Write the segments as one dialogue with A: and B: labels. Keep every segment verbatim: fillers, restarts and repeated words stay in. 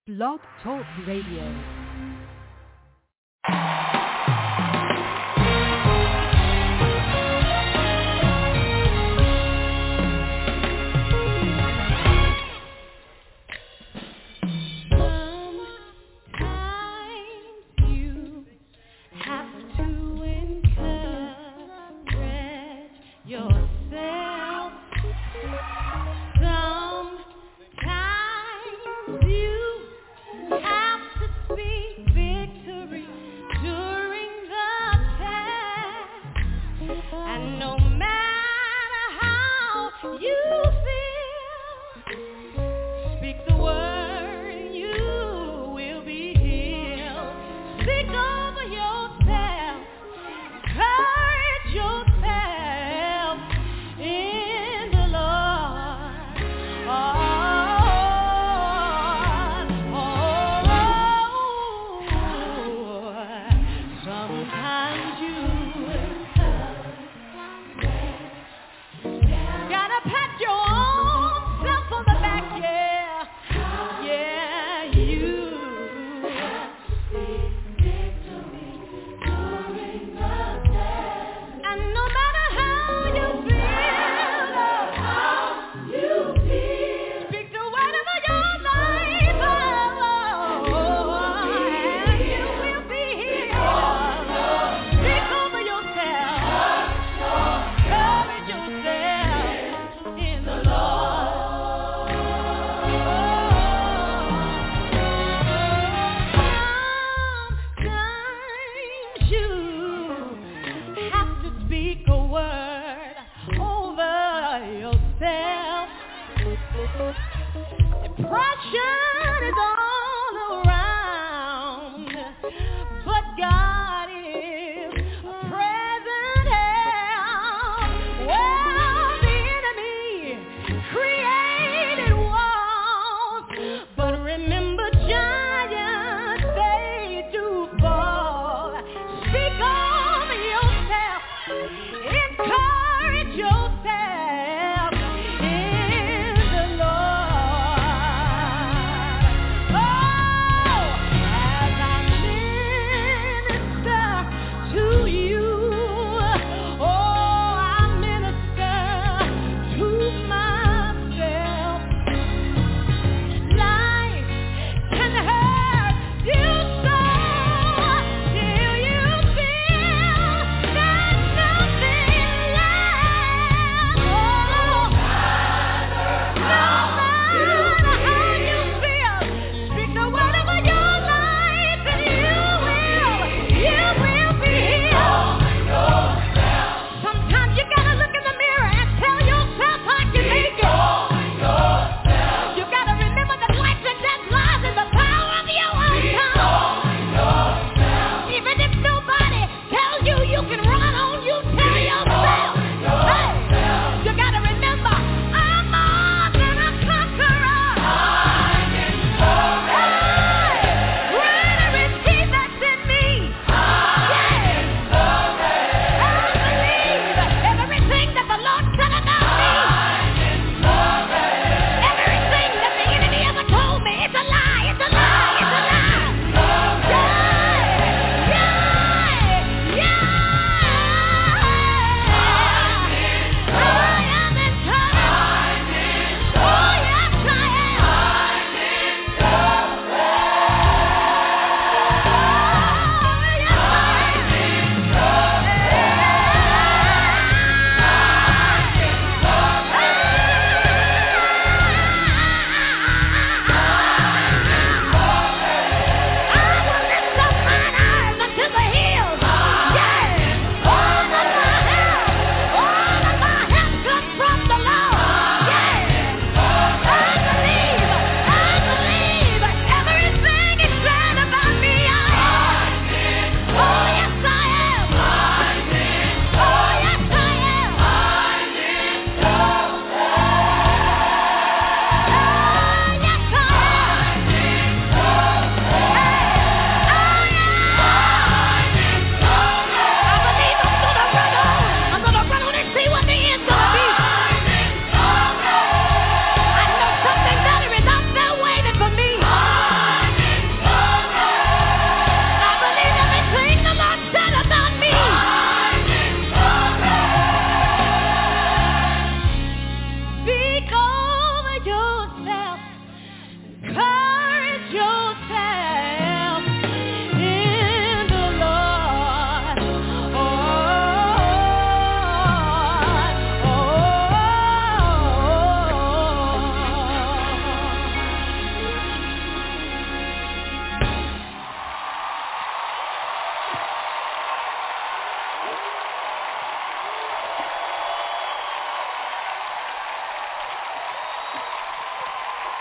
A: Blog Talk Radio.
B: Have to speak victory during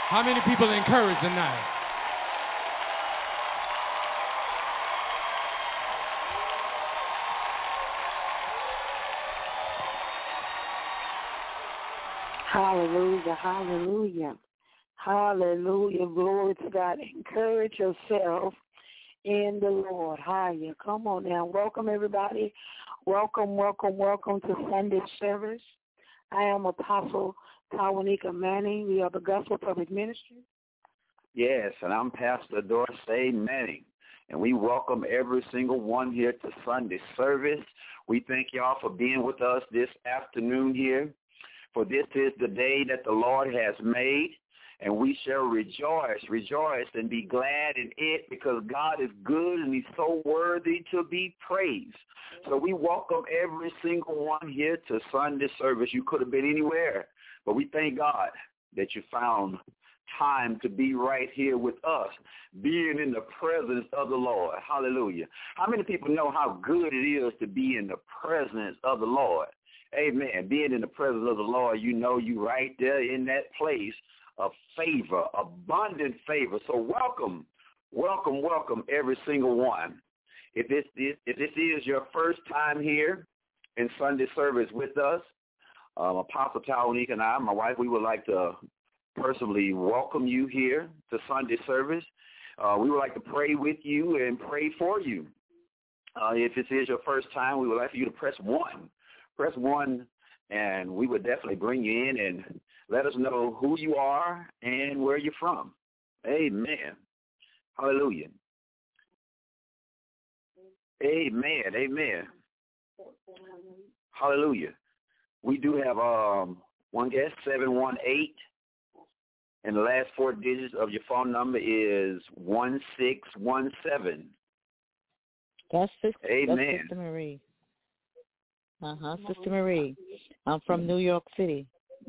B: How many people are encouraged tonight?
C: Hallelujah, hallelujah, hallelujah, glory to God. Encourage yourself in the Lord. Hiya, come on now. Welcome, everybody. Welcome, welcome, welcome to Sunday service. I am Apostle Tawanika Manning. We are the Gospel Public Ministry.
D: Yes, and I'm Pastor Dorsey Manning, and we welcome every single one here to Sunday service. We thank y'all for being with us this afternoon here. For this is the day that the Lord has made, and we shall rejoice, rejoice, and be glad in it, because God is good and he's so worthy to be praised. So we welcome every single one here to Sunday service. You could have been anywhere, but we thank God that you found time to be right here with us, being in the presence of the Lord. Hallelujah. How many people know how good it is to be in the presence of the Lord? Amen. Being in the presence of the Lord, you know you right there in that place of favor, abundant favor. So welcome, welcome, welcome every single one. If this, if this is your first time here in Sunday service with us, um, Apostle Tawanika and I, my wife, we would like to personally welcome you here to Sunday service. Uh, we would like to pray with you and pray for you. Uh, if this is your first time, we would like for you to press one. Press one, and we would definitely bring you in and let us know who you are and where you're from. Amen. Hallelujah. Amen. Amen. Hallelujah. We do have um, one guest, seven one eight, and the last four digits of your phone number is one six one seven.
E: That's Sister,
D: Amen.
E: That's Sister Marie. Uh-huh, Sister Marie. I'm from New York City.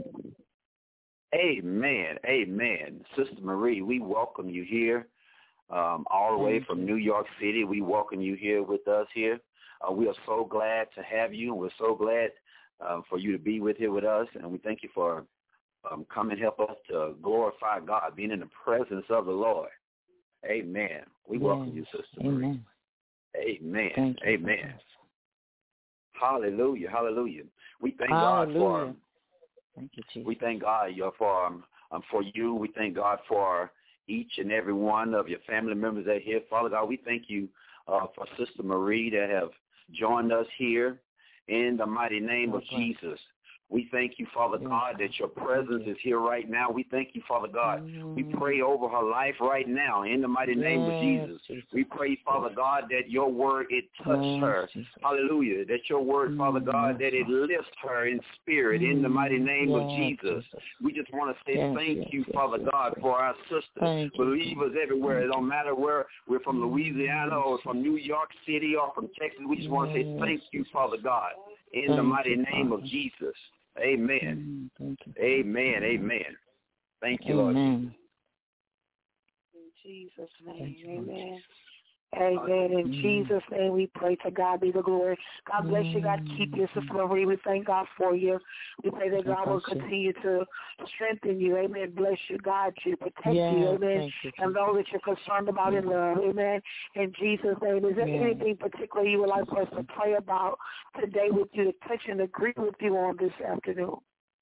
D: Amen. Amen. Sister Marie, we welcome you here um, all the way from New York City. We welcome you here with us here. Uh, we are so glad to have you, and we're so glad uh, for you to be with here with us, and we thank you for um, coming to help us to glorify God, being in the presence of the Lord. Amen. We yes. welcome you, Sister Marie.
E: Amen.
D: Amen. Amen. Hallelujah, hallelujah. We thank
E: hallelujah.
D: God for.
E: Thank you, Jesus.
D: We thank God for um, for you. We thank God for each and every one of your family members that are here. Father God, we thank you uh, for Sister Marie that have joined us here in the mighty name of Jesus. We thank you, Father God, that your presence is here right now. We thank you, Father God. We pray over her life right now in the mighty name of Jesus. We pray, Father God, that your word, it touched her. Hallelujah. That your word, Father God, that it lifts her in spirit in the mighty name of Jesus. We just want to say thank you, Father God, for our sisters, believers everywhere. It don't matter where we're from, Louisiana or from New York City or from Texas. We just want to say thank you, Father God, in the mighty name of Jesus. Amen.
E: Mm,
D: amen. Amen. Thank you,
E: Lord.
C: In Jesus' name. Amen. Amen. In mm. Jesus' name we pray. To God be the glory. God bless you. God keep you, Sister Marie. We thank God for you. We pray that God will continue to strengthen you. Amen. Bless you. God you. Protect
E: yeah,
C: you. Amen.
E: You,
C: and those that you're concerned about in love. Amen. In Jesus' name. Is there yeah. anything particular you would like for us to pray about today with you, to touch and agree with you on this afternoon?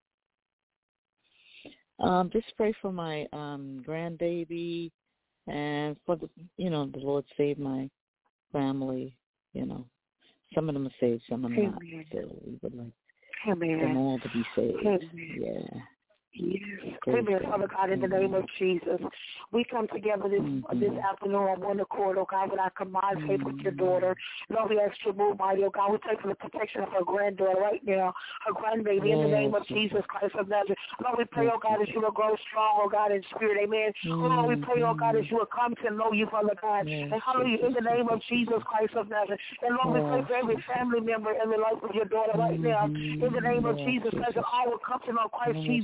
E: Um, just pray for my um, grandbaby. And for the, you know, the Lord saved my family. You know, some of them are saved, some of them are not. So we would like
C: Amen.
E: them all to be saved.
C: Amen.
E: Yeah.
C: Yes. Amen, Father God, in the name of Jesus. We come together this mm-hmm. this afternoon on one accord, oh God, with our combined faith with your daughter. Lord, we ask you to move mighty, oh God. We pray for the protection of her granddaughter right now, her grandbaby, yes. in the name of Jesus Christ of Nazareth. Lord, we pray, oh God, as you will grow strong, oh God, in spirit, amen. Mm-hmm. Oh, Lord, we pray, oh God, as you will come to know you, Father God. Yes. And hallelujah, in the name of Jesus Christ of Nazareth. And Lord, yes. we pray for every family member in the life of your daughter right now. In the name of Jesus, as all will come to know Christ Jesus and be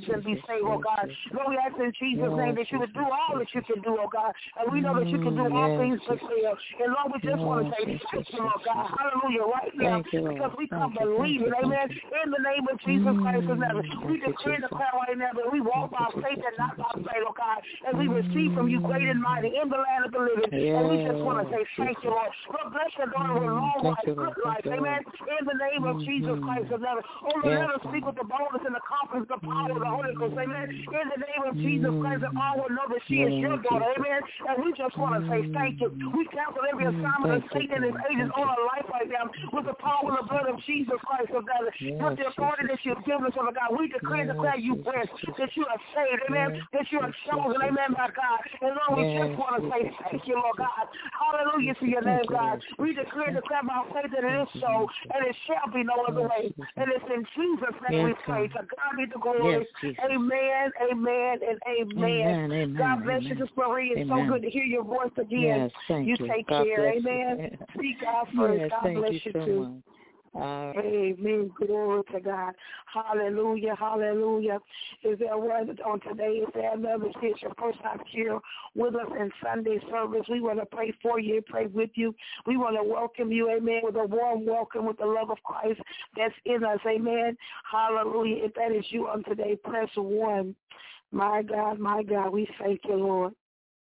C: saved, oh God. Lord, we ask in Jesus' name that you would do all that you can do, oh God. And we know that you can do all things but fail. And Lord, we just want to say thank you, oh God. Hallelujah, right now, because we come believing, amen, in the name of Jesus Christ of Nazareth. We declare the cloud right now that we walk by faith and not by sight, oh God, and we receive from you great and mighty in the land of the living. And we just want to say thank you, Lord. Lord, bless your daughter with long life, good life, amen, in the name of Jesus Christ of Nazareth. Oh, Lord, let us speak with the boldness and the confidence, the power of the Holy Ghost, amen, in the name of Jesus Christ, and all will know that she is your daughter, amen. And we just want to say thank you. We cancel every assignment of Satan and his agents on our life right now with the power and the blood of Jesus Christ of Nazareth. With the authority that you've given us, oh God, we declare and declare you blessed, that you are saved, amen, that you are chosen, amen, my God. And Lord, we just want to say thank you, Lord God. Hallelujah to your name, God. We declare and declare by faith that it is so, and it shall be no other way. And it's in Jesus' name we pray. To God be the glory. Amen, amen, and amen. God bless you, Sister Marie. It's so good to hear your voice again. You take care, amen. Seek God first. God bless you too. Uh, Amen. Glory to God. Hallelujah. Hallelujah. Is there one on today? Is there another? It's your first time here with us in Sunday service. We want to pray for you, pray with you. We want to welcome you, amen, with a warm welcome with the love of Christ that's in us. Amen. Hallelujah. If that is you on today, press one. My God, my God, we thank you, Lord.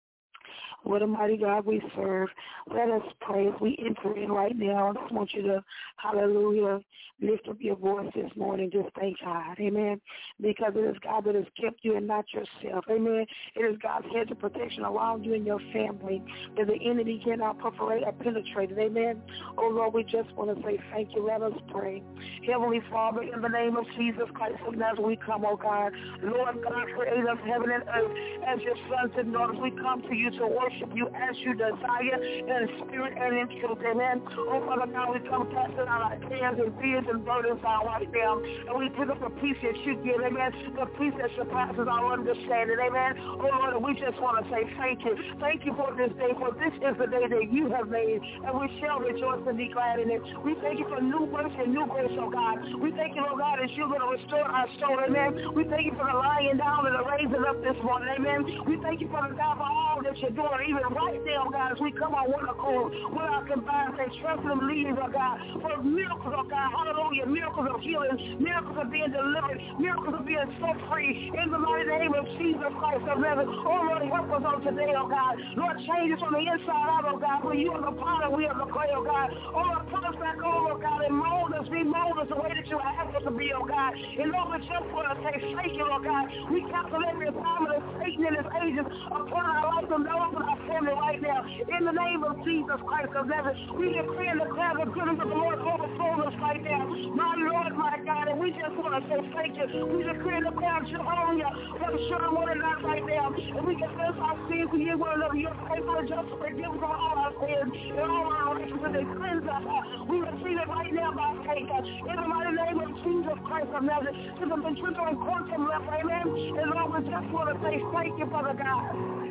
C: What a mighty God we serve. Let us pray. As we enter in right now, I just want you to, hallelujah, lift up your voice this morning. Just thank God. Amen. Because it is God that has kept you and not yourself. Amen. It is God's hedge of protection around you and your family that the enemy cannot perforate or penetrate it. Amen. Oh, Lord, we just want to say thank you. Let us pray. Heavenly Father, in the name of Jesus Christ of Nazareth, we come, oh God. Lord God, creator of heaven and earth, as your sons and daughters, we come to you to worship you as you desire in spirit and in truth. Amen. Oh, Father God, we come casting out our cares and fears and burdens out right now. And we pick up the peace that you give. Amen. The peace that surpasses our understanding. Amen. Oh, Lord, we just want to say thank you. Thank you for this day, for this is the day that you have made, and we shall rejoice and be glad in it. We thank you for new mercy and new grace, oh God. We thank you, oh God, that you're going to restore our soul. Amen. We thank you for the lying down and the raising up this morning. Amen. We thank you for the God for all that you're doing. Even right now, God, as we come on one accord with our combined faith, trust and believe, oh God, for miracles, oh God, hallelujah, miracles of healing, miracles of being delivered, miracles of being set free, in the mighty name of Jesus Christ of Nazareth. Oh Lord, help us on today, oh God. Lord, change us from the inside out, oh God, for you are the potter, we are the clay, oh God. Oh Lord, put us back over, oh God, and mold us, remold us the way that you ask us to be, oh God. And Lord, we just want to say thank you, oh God. We cancel every assignment of Satan and his agents upon our life and those of our family right now. In the name of Jesus Christ of Nazareth, we decree and declare the goodness of the Lord overflow us right now. My Lord, my God, and we just want to say thank you. We decree and declare Jehovah for the sure one and not right now. And we confess our sins to you, one another. You're faithful and just forgive us of all our sins and all our righteousness and cleanse us. We receive it right now by faith. In the mighty name of Jesus Christ of Nazareth, to the ventricle and quantum left, amen. And Lord, we just want to say thank you, Father God.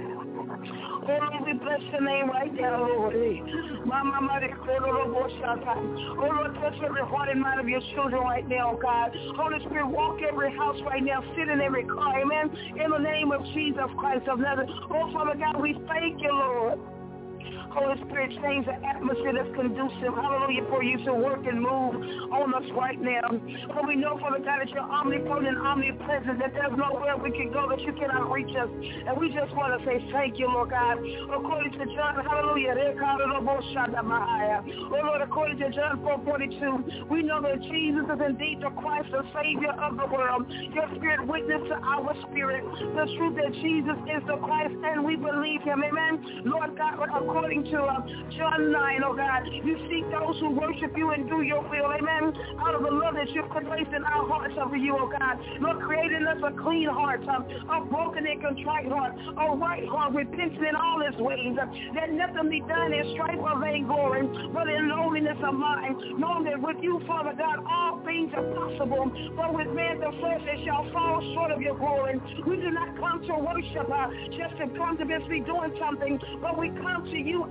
C: Oh, Lord, we bless your name right now, Lord. Mama, Mama, oh, Lord, touch every heart and mind of your children right now, God. Holy Spirit, walk every house right now, sit in every car, amen. In the name of Jesus Christ of Nazareth. Oh, Father God, we thank you, Lord. Holy Spirit, change the atmosphere that's conducive, hallelujah, for you to work and move on us right now. For we know, Father God, that you're omnipotent and omnipresent, that there's nowhere we can go that you cannot reach us. And we just want to say thank you, Lord God. According to John, hallelujah, oh Lord, according to John four forty-two, we know that Jesus is indeed the Christ, the Savior of the world. Your Spirit witness to our spirit the truth that Jesus is the Christ, and we believe him, amen. Lord God, according to uh, John nine, oh God, you seek those who worship you and do your will, amen, out of the love that you've placed in our hearts over you, oh God. Lord, creating us a clean heart, um, a broken and contrite heart, a right heart, repenting in all its ways, uh, that nothing be done in strife or vainglory, but in lowliness of mind, knowing that with you, Father God, all things are possible, but with man the flesh it shall fall short of your glory. We do not come to worship uh, just to come to be doing something, but we come to you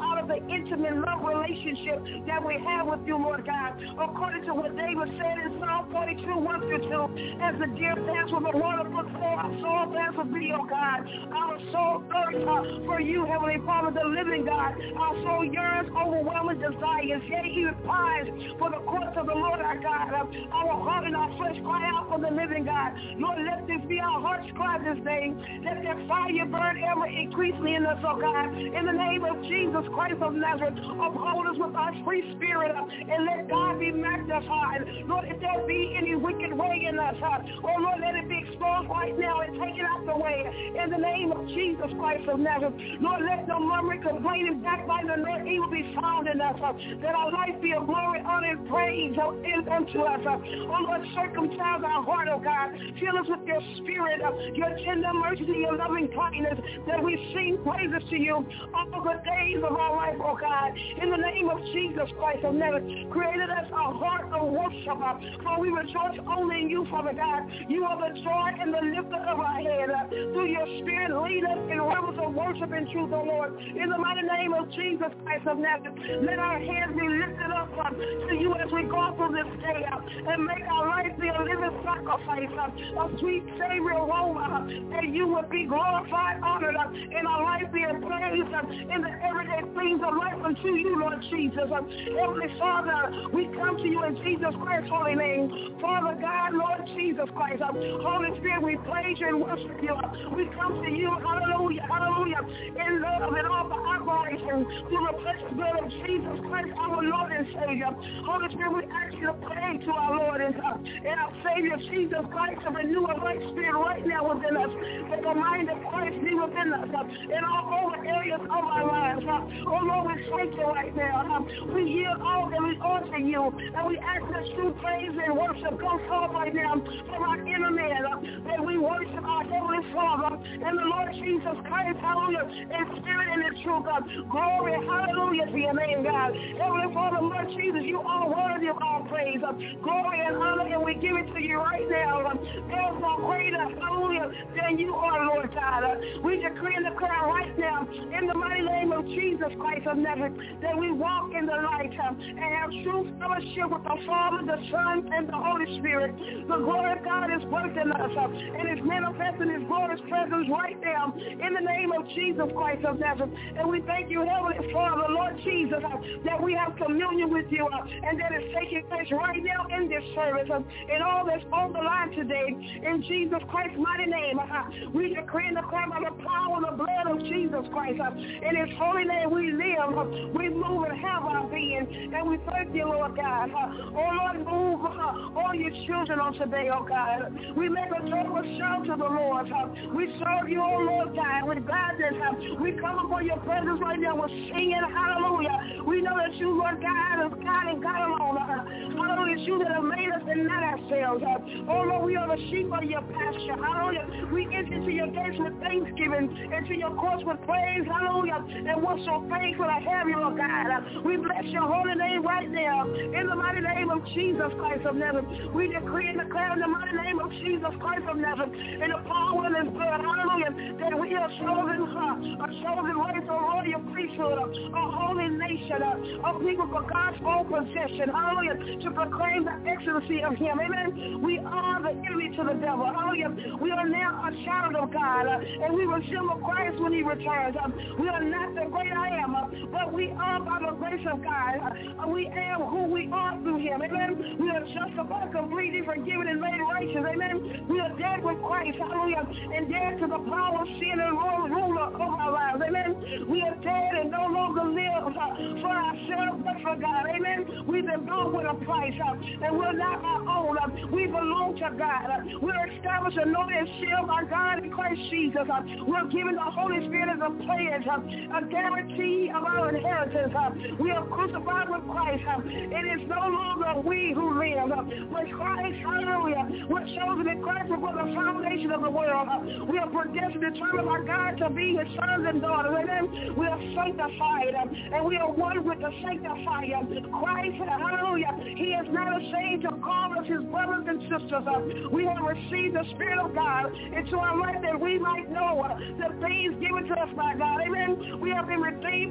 C: out of the intimate love relationship that we have with you, Lord God. According to what David said in Psalm forty-two, one through two, as the deer pants for the water brook, so our soul pants for thee, O God. Our soul thirsts uh, for you, Heavenly Father, the living God. Our soul yearns, overwhelming desires, yea, even pines for the courts of the Lord our God. Uh, our heart and our flesh cry out for the living God. Lord, let this be our heart's cry this day. Let that fire burn ever increasingly in us, oh God. In the name of Jesus Christ of Nazareth, uphold us with our free spirit, uh, and let God be magnified. Lord, if there be any wicked way in us, uh, oh Lord, let it be exposed right now and taken out the way. In the name of Jesus Christ of Nazareth, Lord, let no murmuring, complaining, backbiting, nor evil be found in us. Uh, that our life be a glory, honor, and praise uh, in, unto us. Uh, oh Lord, circumcise our heart, oh God. Fill us with your spirit, uh, your tender mercy, your loving kindness, that we sing praises to you all the days of our life, oh God. In the name of Jesus Christ of Nazareth, created us a heart of worship, uh, for we rejoice only in you, Father God. You are the joy and the lifter of our head. Uh, through your spirit, lead us in rivers of worship and truth, oh Lord. In the mighty name of Jesus Christ of Nazareth, let our hands be lifted up uh, to you as we go through this day, uh, and make our life be a living sacrifice, uh, a sweet Savior aroma, uh, that you would be glorified, honored, uh, and our life be praised uh, in the everyday things of life unto you, Lord Jesus. Uh, Heavenly Father, we come to you in Jesus Christ's holy name. Father God, Lord Jesus Christ, uh, Holy Spirit, we praise you and worship you. Uh, we come to you, hallelujah, hallelujah, in love and all the operation through the precious blood of Jesus Christ, our Lord and Savior. Holy Spirit, we ask you to pray to our Lord and, uh, and our Savior, Jesus Christ, to renew a right spirit right now within us, that the mind of Christ be within us, uh, in all over areas of our lives. Uh, oh Lord, we thank you right now. Uh, we yield all that we owe to you, and we ask that true praise and worship come forth right now from our inner man, uh, that we worship our Heavenly Father and the Lord Jesus Christ, hallelujah, in spirit and in truth. Uh, glory, hallelujah to your name, God. Heavenly Father, Lord Jesus, you are worthy of all praise, uh, glory and honor, and we give it to you right now. Uh, there's no greater, hallelujah, than you are, Lord God. Uh, we decree and declare right now, in the mighty name of Jesus Christ of Nazareth, that we walk in the light uh, and have true fellowship with the Father, the Son, and the Holy Spirit. The glory of God is working us, uh, and is manifesting his glorious presence right now, in the name of Jesus Christ of Nazareth. And we thank you, Heavenly Father, Lord Jesus, uh, that we have communion with you, uh, and that is taking place right now in this service, uh, and all that's on the line today. In Jesus Christ's mighty name, uh, we decree and declare by the power and the blood of Jesus Christ. Uh, in his holy name we live, uh, we move and have our being, and we thank you, Lord God. Uh, oh Lord, move uh, all your children on today, oh God. We make a joyful shout to the Lord. Uh, we serve you, oh Lord God, with gladness. Uh, we come before your presence right now with singing, hallelujah. We know that you, Lord God, is God and God alone. Uh, hallelujah, it's you that have made us and not ourselves. Uh, oh Lord, we are the sheep of your pasture. Hallelujah. We enter into your gates with thanksgiving, into your courts with praise. Hallelujah. And we're so thankful to have you, Lord God. Uh, we bless your holy name right now. In the mighty name of Jesus Christ of Nazareth, we decree and declare in the mighty name of Jesus Christ of Nazareth, in the power of his blood, hallelujah, that we are chosen, uh, a chosen race, a royal priesthood, uh, a holy nation, uh, a people for God's own possession, hallelujah, to proclaim the excellency of him, amen. We are the enemy to the devil, hallelujah. We are now a child of God, uh, and we resemble Christ when he returns. Uh, we are not the great I am, uh, but we are by the grace of God. Uh, we am who we are through him, amen. We are justified, completely forgiven, and made righteous, amen. We are dead with Christ, hallelujah, and dead to the power of sin and ruler of our lives, amen. We are dead and no longer live uh, for ourselves, but for God, amen. We've been bought with a price, uh, and we're not our own. Uh, we belong to God. Uh, we're established, anointed, and sealed by God in Christ Jesus. Uh, we're given the Holy Spirit as a pledge, uh, a guarantee of our inheritance. Uh, we are crucified with Christ. Uh, it is no longer we who live, uh, but Christ, hallelujah. We're chosen in Christ before the foundation of the world. Uh, we are predestined, determined by God to be his sons and daughters. Amen. We are sanctified, uh, and we are one with the sanctifier. Christ, hallelujah. He is not ashamed to call us his brothers and sisters. Uh, we have received the Spirit of God into our life that we might know uh, the things given to us by God. Amen. We have been redeemed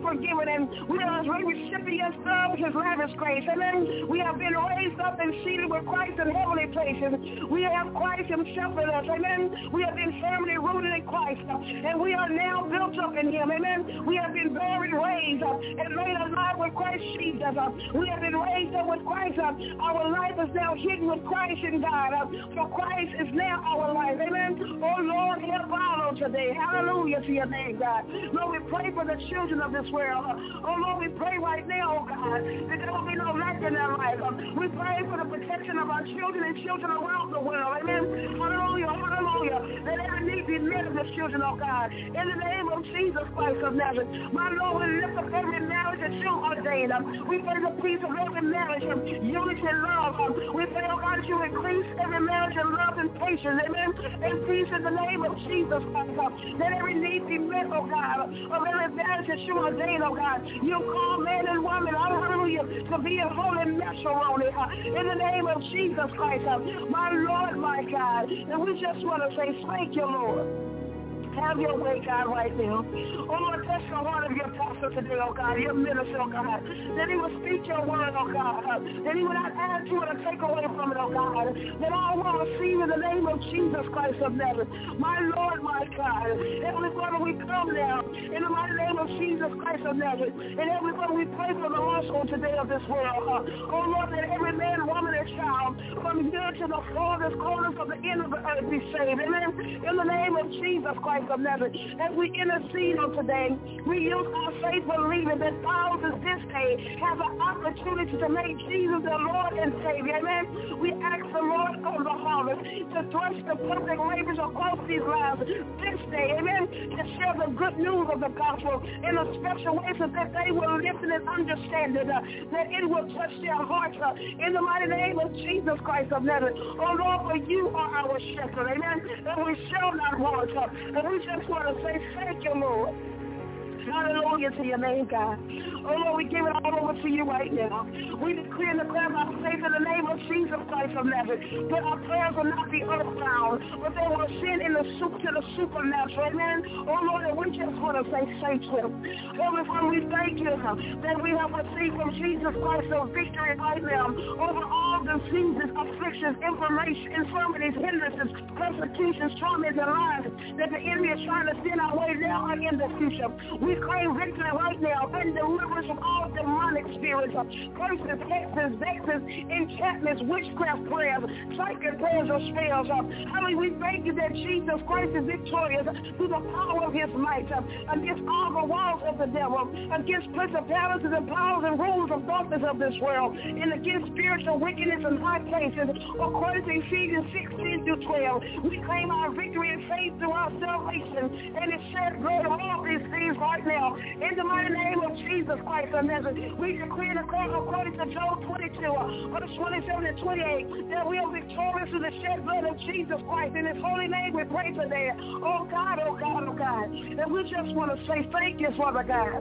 C: forgiven, and we are recipients of his lavish grace. Amen. We have been raised up and seated with Christ in heavenly places. We have Christ himself in us. Amen. We have been firmly rooted in Christ, and we are now built up in him. Amen. We have been buried, raised, and made alive with Christ Jesus. We have been raised up with Christ. Our life is now hidden with Christ in God. For Christ is now our life. Amen. Oh, Lord, help all today. Hallelujah to your name, God. Lord, we pray for the children of this world. Oh, Lord, we pray right now, oh, God, that there will be no lack in their life. We pray for the protection of our children and children around the world. Amen. Hallelujah. Hallelujah. That every need be met of the children, oh, God. In the name of Jesus Christ of Nazareth. My Lord, we lift up every marriage that you ordained. We pray the peace of every marriage, unity and love. We pray, oh, God, that you increase every marriage in love and patience. Amen. And peace in the name of Jesus Christ. Let every need be met, oh, God, of every marriage that you ordained, oh, God. You call man and woman, hallelujah, to be a holy matrimony. In the name of Jesus Christ. My Lord, my God. And we just want to say thank you, Lord. Have your way, God, right now. Oh, Lord, touch the heart of your pastor today, oh, God, your minister, oh, God, that he will speak your word, oh, God, that he will not add to it or take away from it, oh, God, that all will receive in the name of Jesus Christ of Nazareth. My Lord, my God, Heavenly Father, we come now in the mighty name of Jesus Christ of Nazareth. And Heavenly Father, we pray for the lost on today of this world. Uh, oh, Lord, that every man, woman, and child from here to the farthest corners of the end of the earth be saved. Amen. In the name of Jesus Christ of Nazareth. As we intercede on today, we use our faith believing that thousands this day have an opportunity to make Jesus their Lord and Savior. Amen. We ask the Lord of the harvest to thrust the perfect labors across these lives this day. Amen. To share the good news of the gospel in a special way so that they will listen and understand it, uh, that it will touch their hearts uh, in the mighty name of Jesus Christ of Nazareth. Oh Lord, for you are our shepherd. Amen. And we shall not want. Uh, and we just want to say thank you, Lord. Hallelujah to your name, God. Oh, Lord, we give it all over to you right now. We decree and declare our faith in the name of Jesus Christ of Nazareth, that our prayers will not be earthbound, but they will ascend in the soup to the supernatural. Amen. Oh, Lord, and we just want to say thank you. Heavenly Father, we thank you that we have received from Jesus Christ a victory right now over all diseases, afflictions, information, infirmities, hindrances, persecutions, traumas, and lies that the enemy is trying to send our way now and in the future. We claim victory right now and deliverance from all demonic spirits, curses, hexes, vexes, enchantments, witchcraft prayers, psychic prayers or spells. I mean, we thank you that Jesus Christ is victorious through the power of his might against all the walls of the devil, against principalities and powers and rulers of darkness of this world, and against spiritual wickedness in high places. According to Ephesians sixteen through twelve, we claim our victory and faith through our salvation and the shed blood of all these things right now. In the mighty name of Jesus Christ of Nazareth, we decree and declare according to Job twenty-two, verse twenty-seven and twenty-eight, that we are victorious through the shed blood of Jesus Christ. In his holy name we pray today. Oh God, oh God, oh God. And we just want to say thank you, Father God.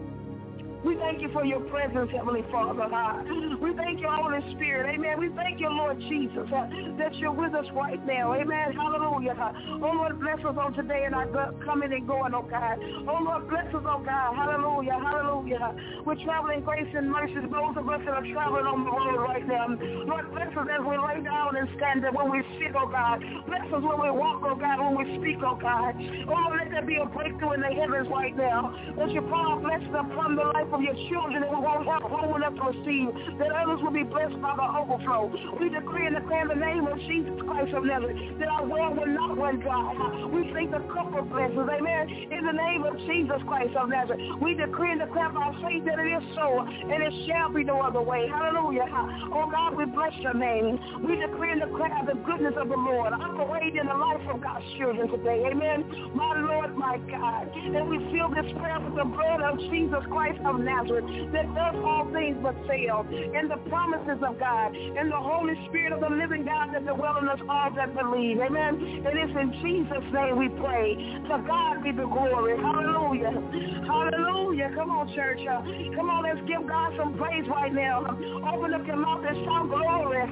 C: We thank you for your presence, Heavenly Father. Uh, we thank you, Holy Spirit. Amen. We thank you, Lord Jesus, uh, that you're with us right now. Amen. Hallelujah. Uh, oh, Lord, bless us on today and our coming and going, oh God. Oh, Lord, bless us, oh God. Hallelujah. Hallelujah. Uh, we're traveling grace and mercy. Those of us that are traveling on the road right now. Lord, bless us as we lay down and stand there when we sit, oh God. Bless us when we walk, oh God, when we speak, oh God. Oh, Lord, let there be a breakthrough in the heavens right now. Let your power bless upon the life of your children that we won't have room enough to receive, that others will be blessed by the overflow. We decree and declare in the name of Jesus Christ of Nazareth that our well will not run dry. We think the cup of blessings, amen, in the name of Jesus Christ of Nazareth. We decree and declare by faith that it is so, and it shall be no other way. Hallelujah. Oh God, we bless your name. We decree and declare the goodness of the Lord operate in the life of God's children today. Amen. My Lord, my God. And we seal this prayer with the blood of Jesus Christ of Nazareth, that does all things but fail, and the promises of God, and the Holy Spirit of the living God that dwell in us all that believe. Amen. And it's in Jesus' name we pray. To God be the glory. Hallelujah. Hallelujah. Come on, church. Uh, come on, let's give God some praise right now. Open up your mouth and shout glory.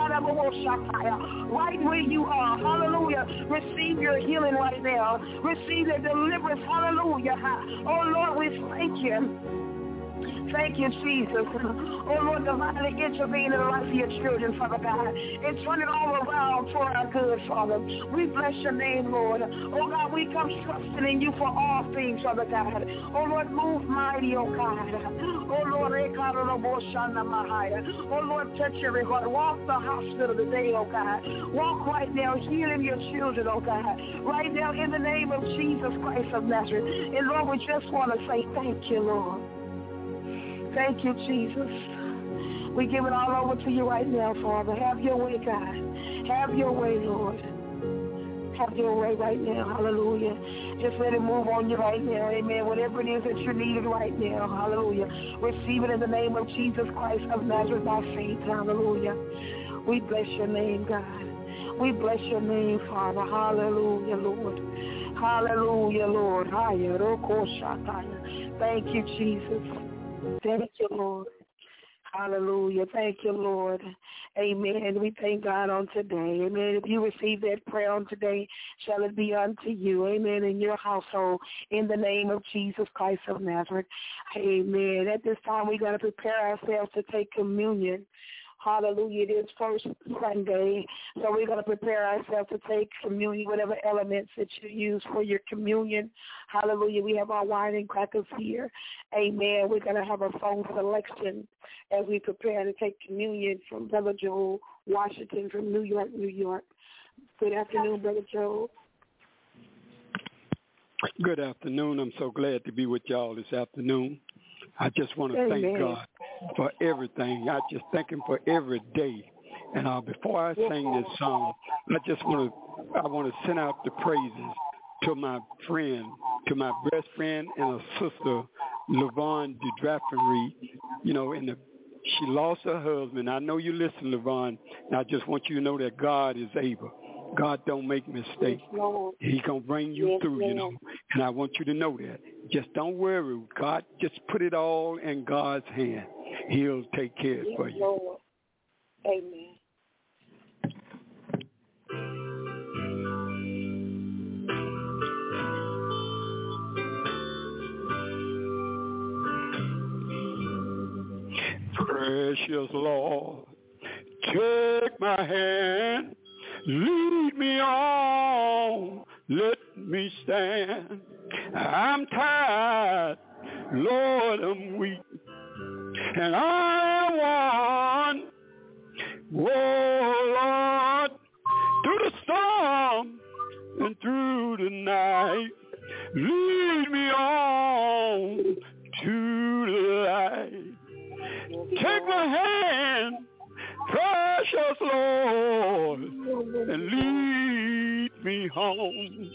C: Right where you are. Hallelujah. Receive your healing right now. Receive your deliverance. Hallelujah. Oh, Lord, we thank thank you. Thank you, Jesus. Oh, Lord, divinely intervene in the life of your children, Father God, and turn it all around for our good, Father. We bless your name, Lord. Oh, God, we come trusting in you for all things, Father God. Oh, Lord, move mighty, oh, God. Oh, Lord, oh, Lord, touch every heart. Walk the hospital today, oh, God. Walk right now, healing your children, oh, God. Right now, in the name of Jesus Christ of Nazareth. And, Lord, we just want to say thank you, Lord. Thank you, Jesus. We give it all over to you right now, Father. Have your way, God. Have your way, Lord. Have your way right now. Hallelujah. Just let it move on you right now. Amen. Whatever it is that you're needed right now. Hallelujah. Receive it in the name of Jesus Christ of Nazareth by faith. Hallelujah. We bless your name, God. We bless your name, Father. Hallelujah, Lord. Hallelujah, Lord. Thank you, Jesus. Thank you, Lord. Hallelujah. Thank you, Lord. Amen. We thank God on today. Amen. If you receive that prayer on today, shall it be unto you. Amen. In your household, in the name of Jesus Christ of Nazareth. Amen. At this time, we're going to prepare ourselves to take communion. Hallelujah. It is first Sunday, so we're going to prepare ourselves to take communion, whatever elements that you use for your communion. Hallelujah. We have our wine and crackers here. Amen. We're going to have a phone selection as we prepare to take communion from Brother Joel Washington from New York, New York. Good afternoon, Brother Joel.
F: Good afternoon. I'm so glad to be with y'all this afternoon. I just want to
C: Amen.
F: thank God for everything. I just thank him for every day. And uh, before I sing this song, I just want to I want to send out the praises to my friend, to my best friend and a sister, LaVon DeDraffery. You know, in the she lost her husband. I know you listen, LaVon. And I just want you to know that God is able. God don't make mistakes. He's going to bring you
C: yes,
F: through, you know, and I want you to know that. Just don't worry. God, just put it all in God's hand. He'll take care
C: yes,
F: for you.
C: Lord. Amen.
F: Precious Lord, take my hand. Lead me on, let me stand. I'm tired, Lord, I'm weak, and I want, oh Lord, through the storm and through the night, lead me on to the light. Take my hand, precious Lord, and lead me home.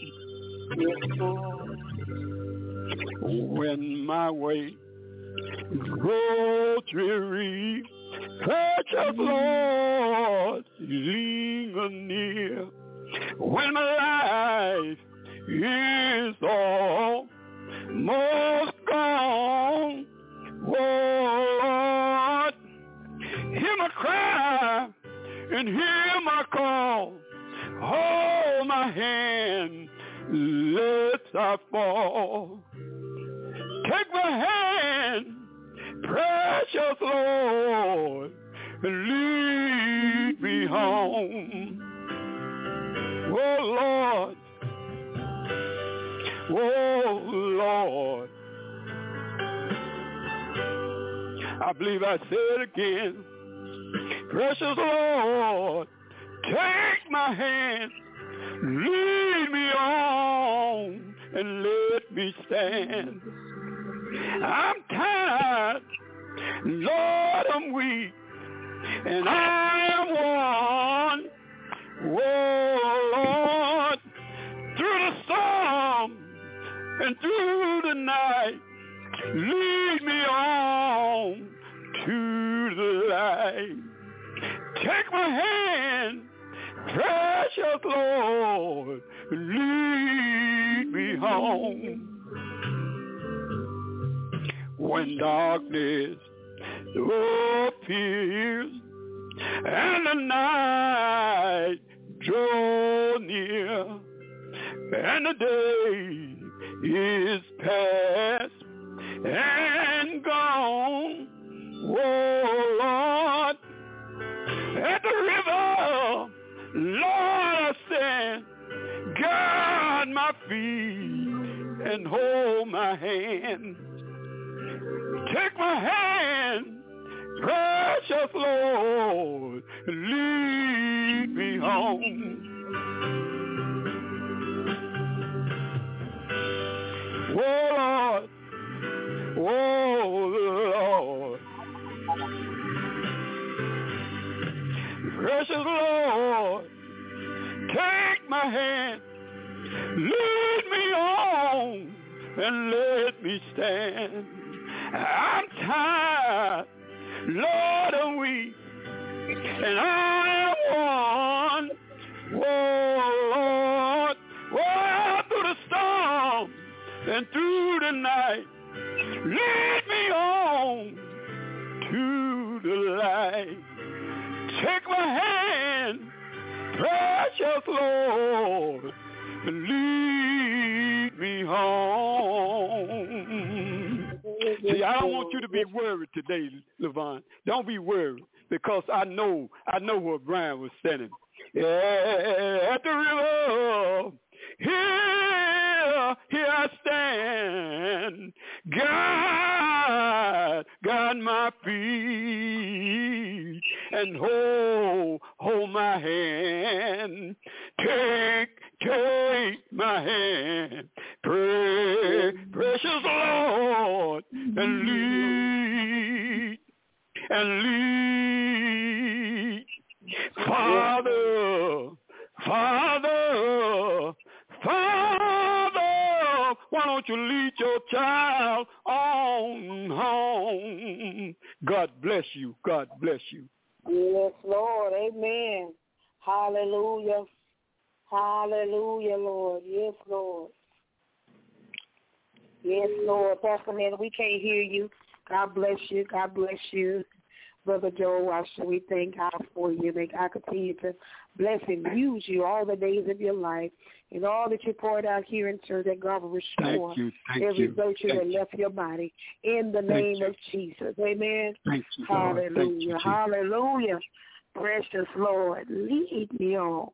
F: When my way grows dreary, precious Lord, linger near. When my life is almost gone, oh Lord, hear my cry and hear my call. Hold my hand, lest I fall. Take my hand, precious Lord, and lead me home. Oh Lord, oh Lord, I believe I said again, precious Lord, take my hand, lead me on, and let me stand. I'm tired, Lord, I'm weak, and I am worn. Oh, Lord, through the storm and through the night, lead me on to the light. Take my hand, precious Lord, lead me home. When darkness appears and the night draws near and the day is past and gone. Oh, Lord, at the river, Lord, I stand. Guard my feet and hold my hand. Take my hand, precious Lord, lead me home. Oh, Lord, oh, Lord, precious Lord, take my hand, lead me on, and let me stand. I'm tired, Lord, and weak, and I am one. Oh, Lord, oh, through the storm and through the night, lead me on to the light. Take my hand, precious Lord, and lead me home. See, I don't want you to be worried today, Levon. Don't be worried, because I know, I know where Brian was standing. Yeah, at the river, here, here I stand. God, guide my feet and hold, hold my hand. Take, take my hand. Pray, precious Lord, and lead, and lead. Father, Father, Father, why don't you lead your child on home? God bless you. God bless you.
C: Yes, Lord. Amen. Hallelujah. Hallelujah, Lord. Yes, Lord. Yes, Lord. Pastor Man, we can't hear you. God bless you. God bless you. Brother Joel Washington, we thank God for you. May God continue to bless and use you all the days of your life, and all that you poured out here in church, that God will restore
F: thank you, thank
C: every
F: you,
C: virtue that
F: you.
C: left your body. In the name of Jesus. Amen.
F: Thank you,
C: Hallelujah.
F: Thank you,
C: Hallelujah. Precious Lord, lead me on.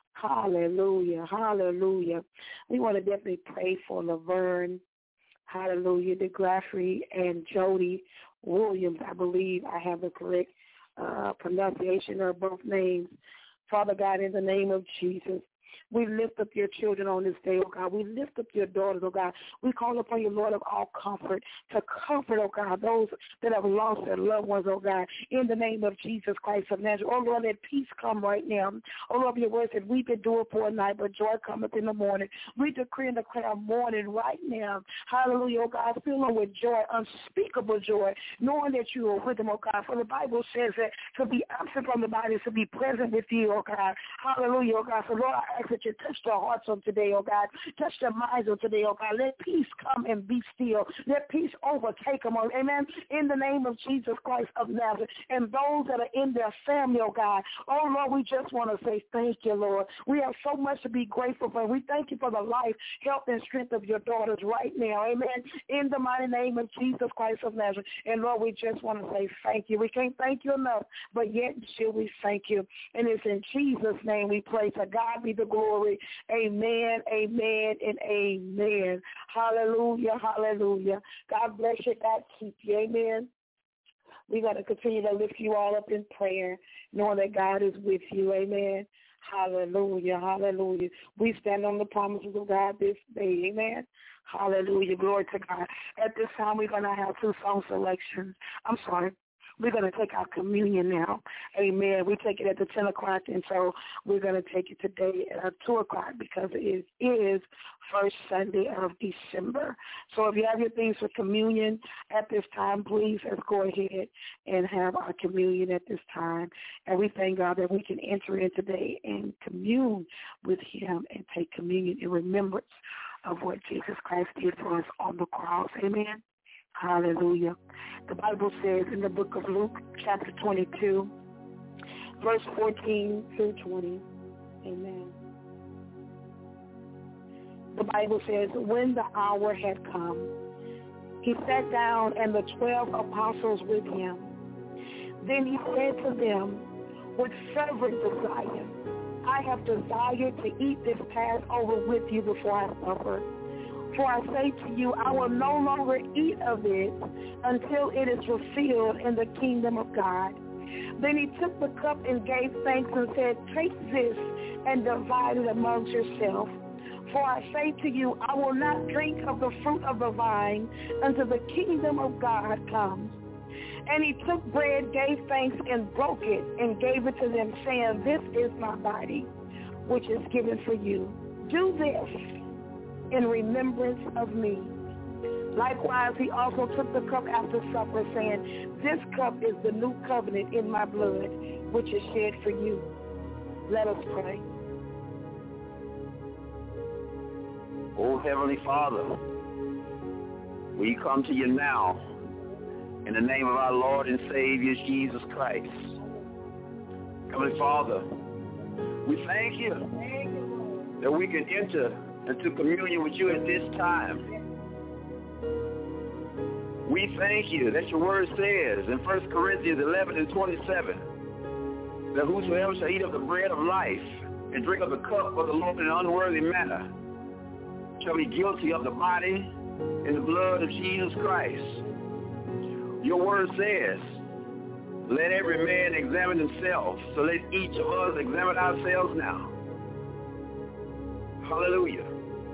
C: Hallelujah. Hallelujah. We want to definitely pray for Laverne. Hallelujah. DeGraffrey and Jody Williams, I believe I have the correct uh, pronunciation of both names. Father God, in the name of Jesus, we lift up your children on this day, oh God. We lift up your daughters, oh God. We call upon you, Lord of all comfort, to comfort, oh God, those that have lost their loved ones, oh God, in the name of Jesus Christ of Nazareth. Oh Lord, let peace come right now. Oh Lord, your word said, weep endure for a night, but joy cometh in the morning. We decree and declare morning right now. Hallelujah, oh God. Fill them with joy, unspeakable joy, knowing that you are with them, oh God. For the Bible says that to be absent from the body is to be present with you, oh God. Hallelujah, oh God. So Lord, I ask that you touch their hearts on today, oh God. Touch their minds on today, oh God. Let peace come and be still. Let peace overtake them, oh, amen. In the name of Jesus Christ of Nazareth. And those that are in their family, oh God. Oh, Lord, we just want to say thank you, Lord. We have so much to be grateful for. We thank you for the life, health, and strength of your daughters right now, amen. In the mighty name of Jesus Christ of Nazareth. And, Lord, we just want to say thank you. We can't thank you enough, but yet should we thank you. And it's in Jesus' name we pray. To God be the glory. Amen, amen, and amen. Hallelujah, hallelujah. God bless you. God keep you. Amen. We're going to continue to lift you all up in prayer, knowing that God is with you. Amen. Hallelujah, hallelujah. We stand on the promises of God this day. Amen. Hallelujah. Glory to God. At this time, we're going to have two song selections. I'm sorry. We're going to take our communion now. Amen. We take it at the ten o'clock, and so we're going to take it today at two o'clock because it is first Sunday of December. So if you have your things for communion at this time, please let's go ahead and have our communion at this time. And we thank God that we can enter in today and commune with him and take communion in remembrance of what Jesus Christ did for us on the cross. Amen. Hallelujah. The Bible says in the book of Luke, chapter twenty-two, verse fourteen through twenty. Amen. The Bible says, when the hour had come, He sat down and the twelve apostles with him. Then he said to them, with fervent desire, I have desired to eat this Passover with you before I suffer. For I say to you, I will no longer eat of it until it is fulfilled in the kingdom of God. Then he took the cup and gave thanks and said, take this and divide it amongst yourselves. For I say to you, I will not drink of the fruit of the vine until the kingdom of God comes. And he took bread, gave thanks, and broke it, and gave it to them, saying, this is my body, which is given for you. Do this in remembrance of me. Likewise, he also took the cup after supper, saying, this cup is the new covenant in my blood, which is shed for you. Let us pray.
D: Oh, Heavenly Father, we come to you now in the name of our Lord and Savior, Jesus Christ. Heavenly Father, we thank you that we can enter into communion with you at this time. We thank you that your word says in First Corinthians eleven and twenty-seven that whosoever shall eat of the bread of life and drink of the cup of the Lord in an unworthy manner shall be guilty of the body and the blood of Jesus Christ. Your word says, let every man examine himself, so let each of us examine ourselves now. Hallelujah.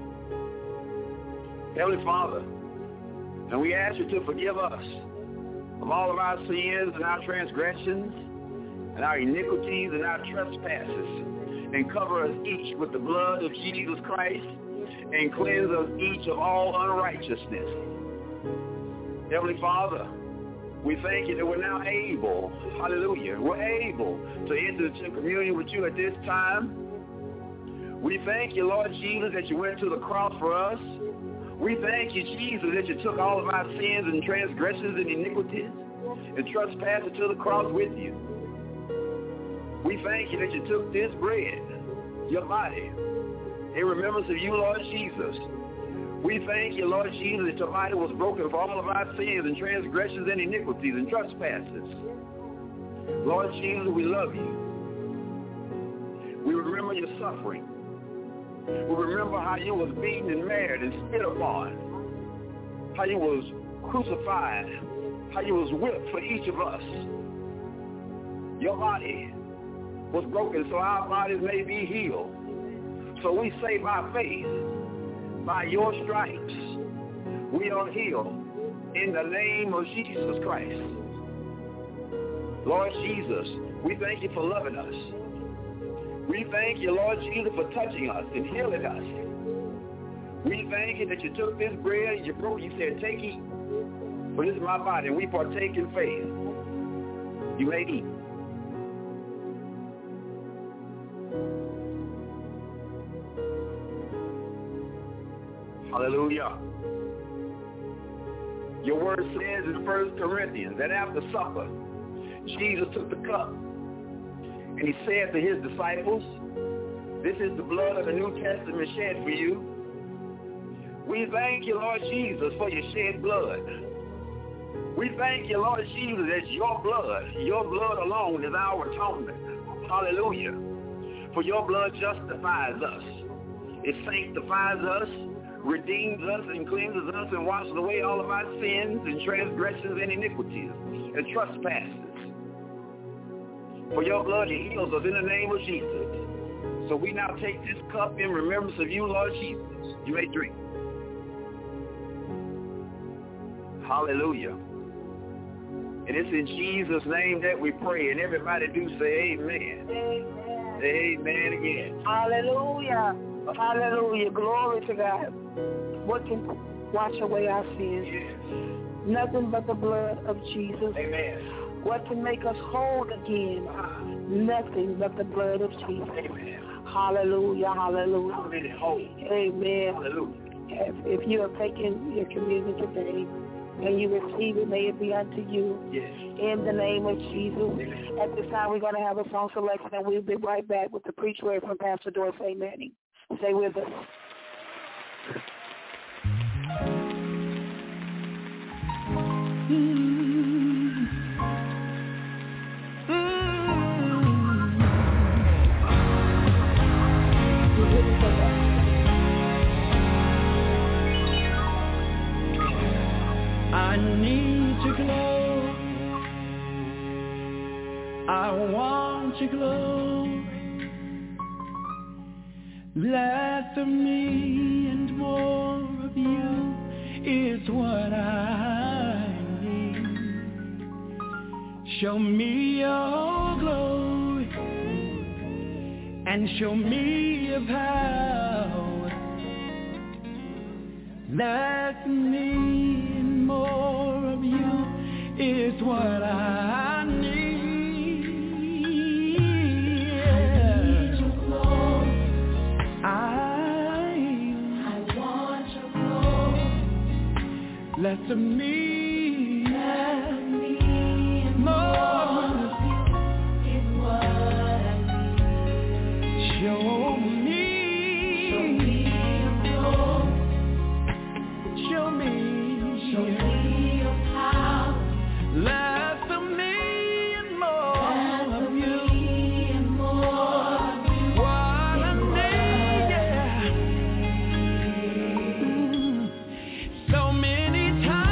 D: Heavenly Father, and we ask you to forgive us of all of our sins and our transgressions and our iniquities and our trespasses, and cover us each with the blood of Jesus Christ, and cleanse us each of all unrighteousness. Heavenly Father, we thank you that we're now able, hallelujah, we're able to enter into communion with you at this time. We thank you, Lord Jesus, that you went to the cross for us. We thank you, Jesus, that you took all of our sins and transgressions and iniquities and trespasses to the cross with you. We thank you that you took this bread, your body, in remembrance of you, Lord Jesus. We thank you, Lord Jesus, that your body was broken for all of our sins and transgressions and iniquities and trespasses. Lord Jesus, we love you. We remember your suffering. We remember how you was beaten and marred and spit upon, how you was crucified, how you was whipped for each of us. Your body was broken so our bodies may be healed. So we say by faith, by your stripes, we are healed in the name of Jesus Christ. Lord Jesus, we thank you for loving us. We thank you, Lord Jesus, for touching us and healing us. We thank you that you took this bread, you broke, you said, take, eat, for this is my body, and we partake in faith. You may eat. Hallelujah. Your word says in First Corinthians that after supper, Jesus took the cup and he said to his disciples, this is the blood of the New Testament shed for you. We thank you, Lord Jesus, for your shed blood. We thank you, Lord Jesus, that your blood, your blood alone is our atonement. Hallelujah. For your blood justifies us. It sanctifies us, redeems us, and cleanses us, and washes away all of our sins and transgressions and iniquities and trespasses. For your blood, it heals us in the name of Jesus. So we now take this cup in remembrance of you, Lord Jesus. You may drink. Hallelujah. And it's in Jesus' name that we pray. And everybody do say amen. Amen. Amen again.
C: Hallelujah. Hallelujah. Glory to God. What can wash away our sins?
D: Yes.
C: Nothing but the blood of Jesus.
D: Amen.
C: What can make us whole again? Nothing but the blood of Jesus.
D: Amen.
C: Hallelujah. Hallelujah.
D: Amen.
C: Hallelujah. If, if you are taking your communion today and you receive it, may it be unto you.
D: Yes.
C: In the name of Jesus.
D: Amen.
C: At this time, we're going to have a song selection, and we'll be right back with the preach word from Pastor Dorsey Manning. Stay with us.
G: I need to glow. I want to glow. Less of me and more of you is what I need. Show me your glory and show me your power. Less of me and more of you is what I need. Less of me, less of me, and more of you is what I need. Show me, show me your glory. Show me, show me your power. Less of me and more less of you, and more of you. What I need, yeah. Mm. So many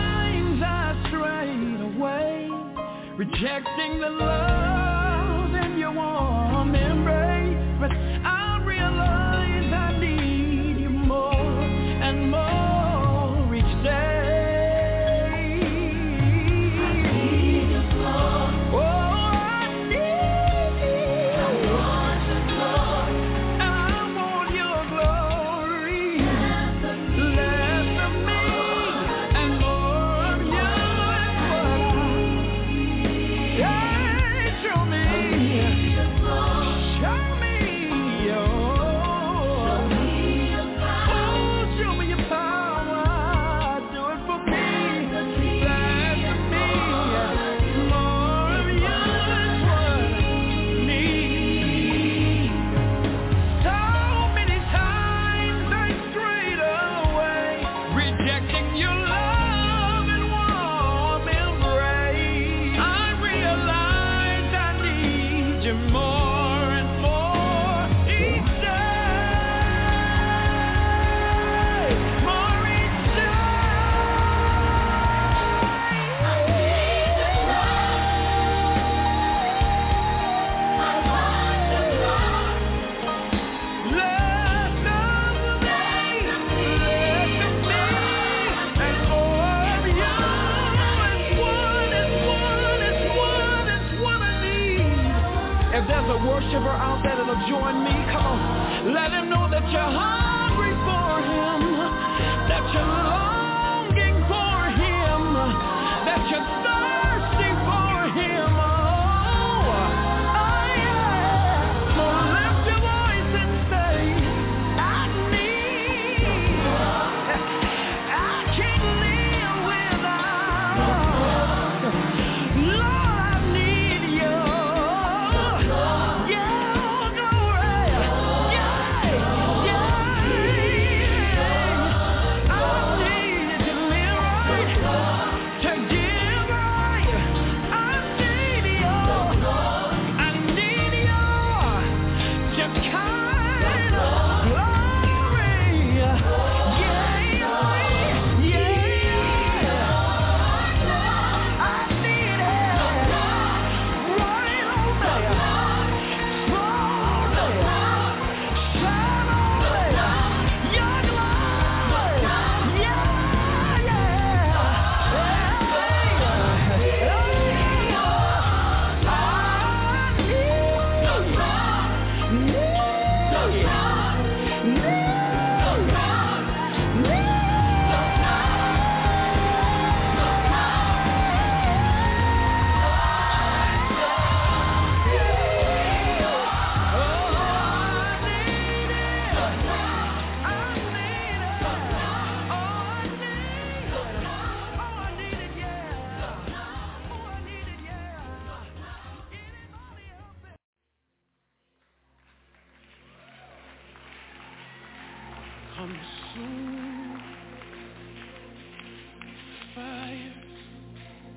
G: rejecting the love in your warm embrace, but I realize I need you more and more each day. I need your glory. Oh, I need you. I want your glory. I want your glory. Less of me, less of me and more of you. Show me, show me, worshiper out there that'll join me. Come on. Let him know that you're hungry for him, that you're longing for him, that you're thirsty for him. Oh, oh yeah. So lift your voice and say, I need, I can't live without. Lord, I need you. Consume fire,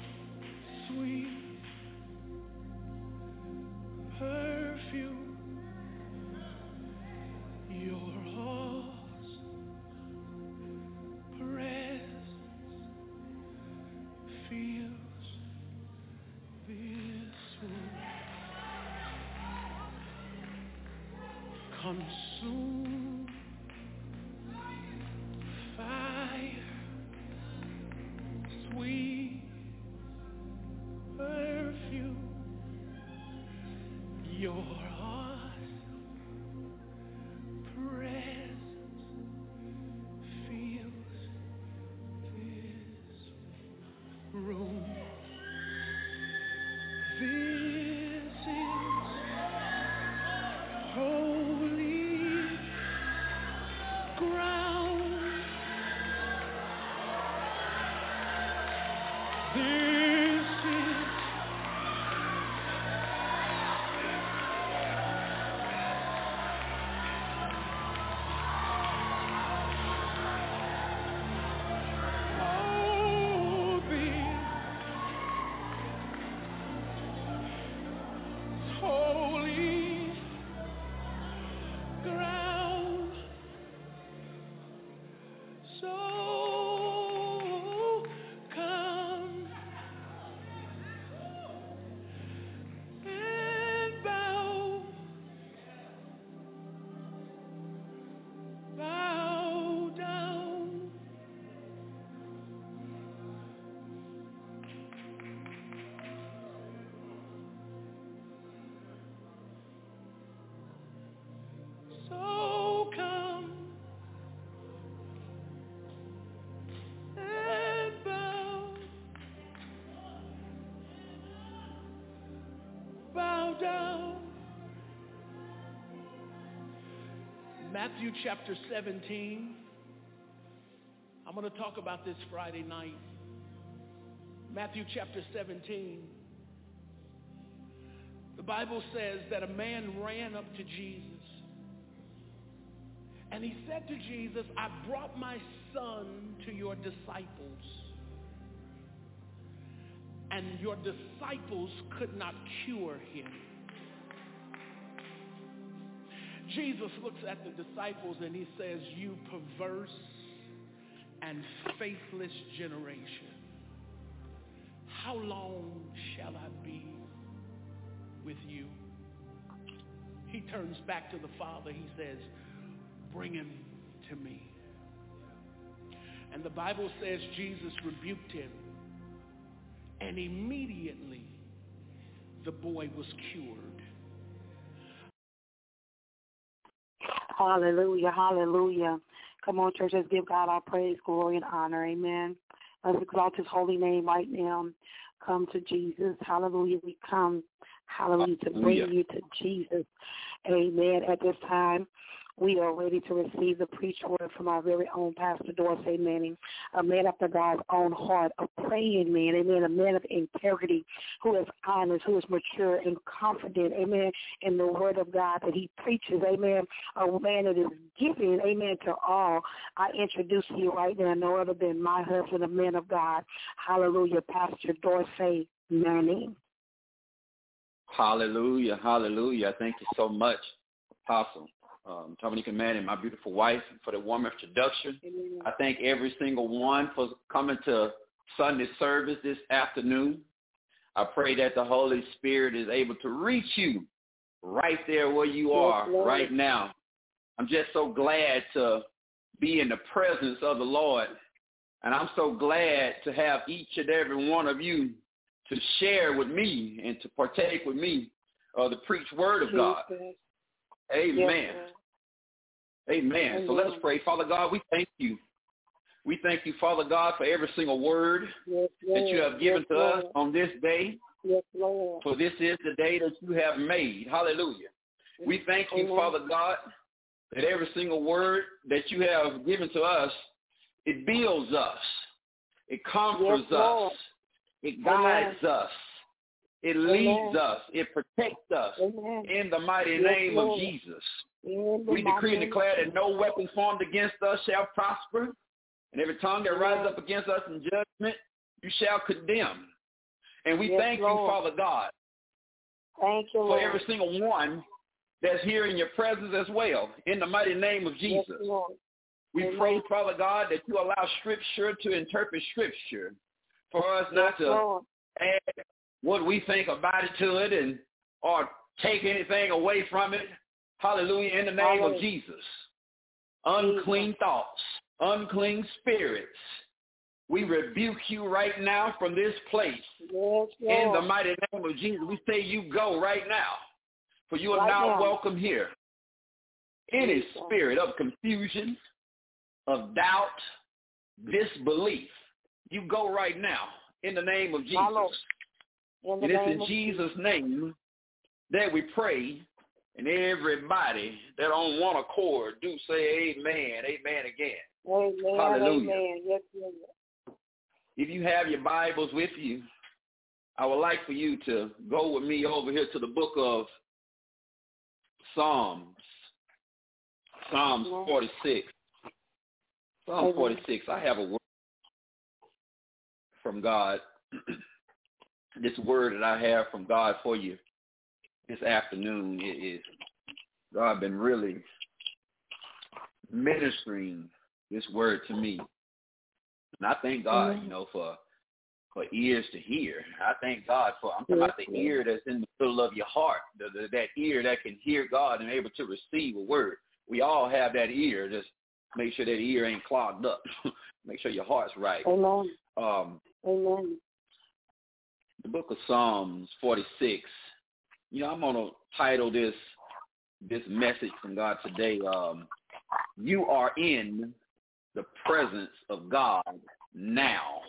G: consume fire, sweet perfume, your awesome presence fills this room. This is holy ground. This is holy ground. So come and bow, bow down. So come and bow, bow down. Matthew chapter seventeen. I'm going to talk about this Friday night. Matthew chapter seventeen. The Bible says that a man ran up to Jesus. And he said to Jesus, I brought my son to your disciples, and your disciples could not cure him. Jesus looks at the disciples and he says, you perverse and faithless generation, how long shall I be with you? He turns back to the Father. He says, bring him to me. And the Bible says Jesus rebuked him, and immediately the boy was cured.
C: Hallelujah, hallelujah. Come on, church, let's give God our praise, glory, and honor. Amen. Let's exalt his holy name right now. Come to Jesus. Hallelujah. We come, hallelujah, to bring you to Jesus. Amen. At this time, we are ready to receive the preached word from our very own Pastor Dorsey Manning, a man after God's own heart, a praying man, amen, a man of integrity, who is honest, who is mature and confident, amen, in the word of God that he preaches, amen, a man that is giving, amen, to all. I introduce to you right now no other than my husband, a man of God, hallelujah, Pastor Dorsey Manning.
D: Hallelujah, hallelujah. Thank you so much, Apostle. Um, Dominica Manning, my beautiful wife, for the warm introduction. Amen. I thank every single one for coming to Sunday service this afternoon. I pray that the Holy Spirit is able to reach you right there where you are yes, right now. I'm just so glad to be in the presence of the Lord, and I'm so glad to have each and every one of you to share with me and to partake with me of the preached word of God. Amen. Yes, Amen. Amen. So let us pray. Father God, we thank you. We thank you, Father God, for every single word yes, that you have given yes, to Lord. us on this day.
C: Yes, Lord.
D: For this is the day that you have made. Hallelujah. Yes, we thank you, Amen. Father God, that every single word that you have given to us, it builds us. It comforts yes, us. It guides Amen. us. It leads Amen. us. It protects us. Amen. In the mighty yes, name Lord. of Jesus. We decree and declare that no weapon formed against us shall prosper, and every tongue that rises up against us in judgment, you shall condemn. And we yes, thank Lord. you, Father God,
C: thank you,
D: for
C: Lord.
D: every single one that's here in your presence as well, in the mighty name of Jesus.
C: Yes,
D: we Amen. pray, Father God, that you allow Scripture to interpret Scripture, for us not yes, to Lord. add what we think about it to it and or take anything away from it. Hallelujah. In the name Hallelujah. Of Jesus. Unclean thoughts, unclean spirits, we rebuke you right now from this place. Yes, in the mighty name of Jesus, we say you go right now, for you are right not now. Welcome here. Any yes, spirit of confusion, of doubt, disbelief, you go right now in the name of Jesus. In the and it's in Jesus' name that we pray. And everybody that on one accord do say amen, amen again. Amen, hallelujah. Amen. Yes, yes. If you have your Bibles with you, I would like for you to go with me over here to the book of Psalms, Psalms forty-six. Psalm forty-six, I have a word from God. This word that I have from God for you this afternoon is God been really ministering this word to me. And I thank God, mm-hmm. you know, for for ears to hear. I thank God for, I'm talking yes, about the yes. ear that's in the middle of your heart, the, the, that ear that can hear God and able to receive a word. We all have that ear. Just make sure that ear ain't clogged up. Make sure your heart's right.
C: Amen.
D: Um,
C: Amen.
D: The book of Psalms forty-six. You know, I'm going to title this this message from God today, um, You Are in the Presence of God Now.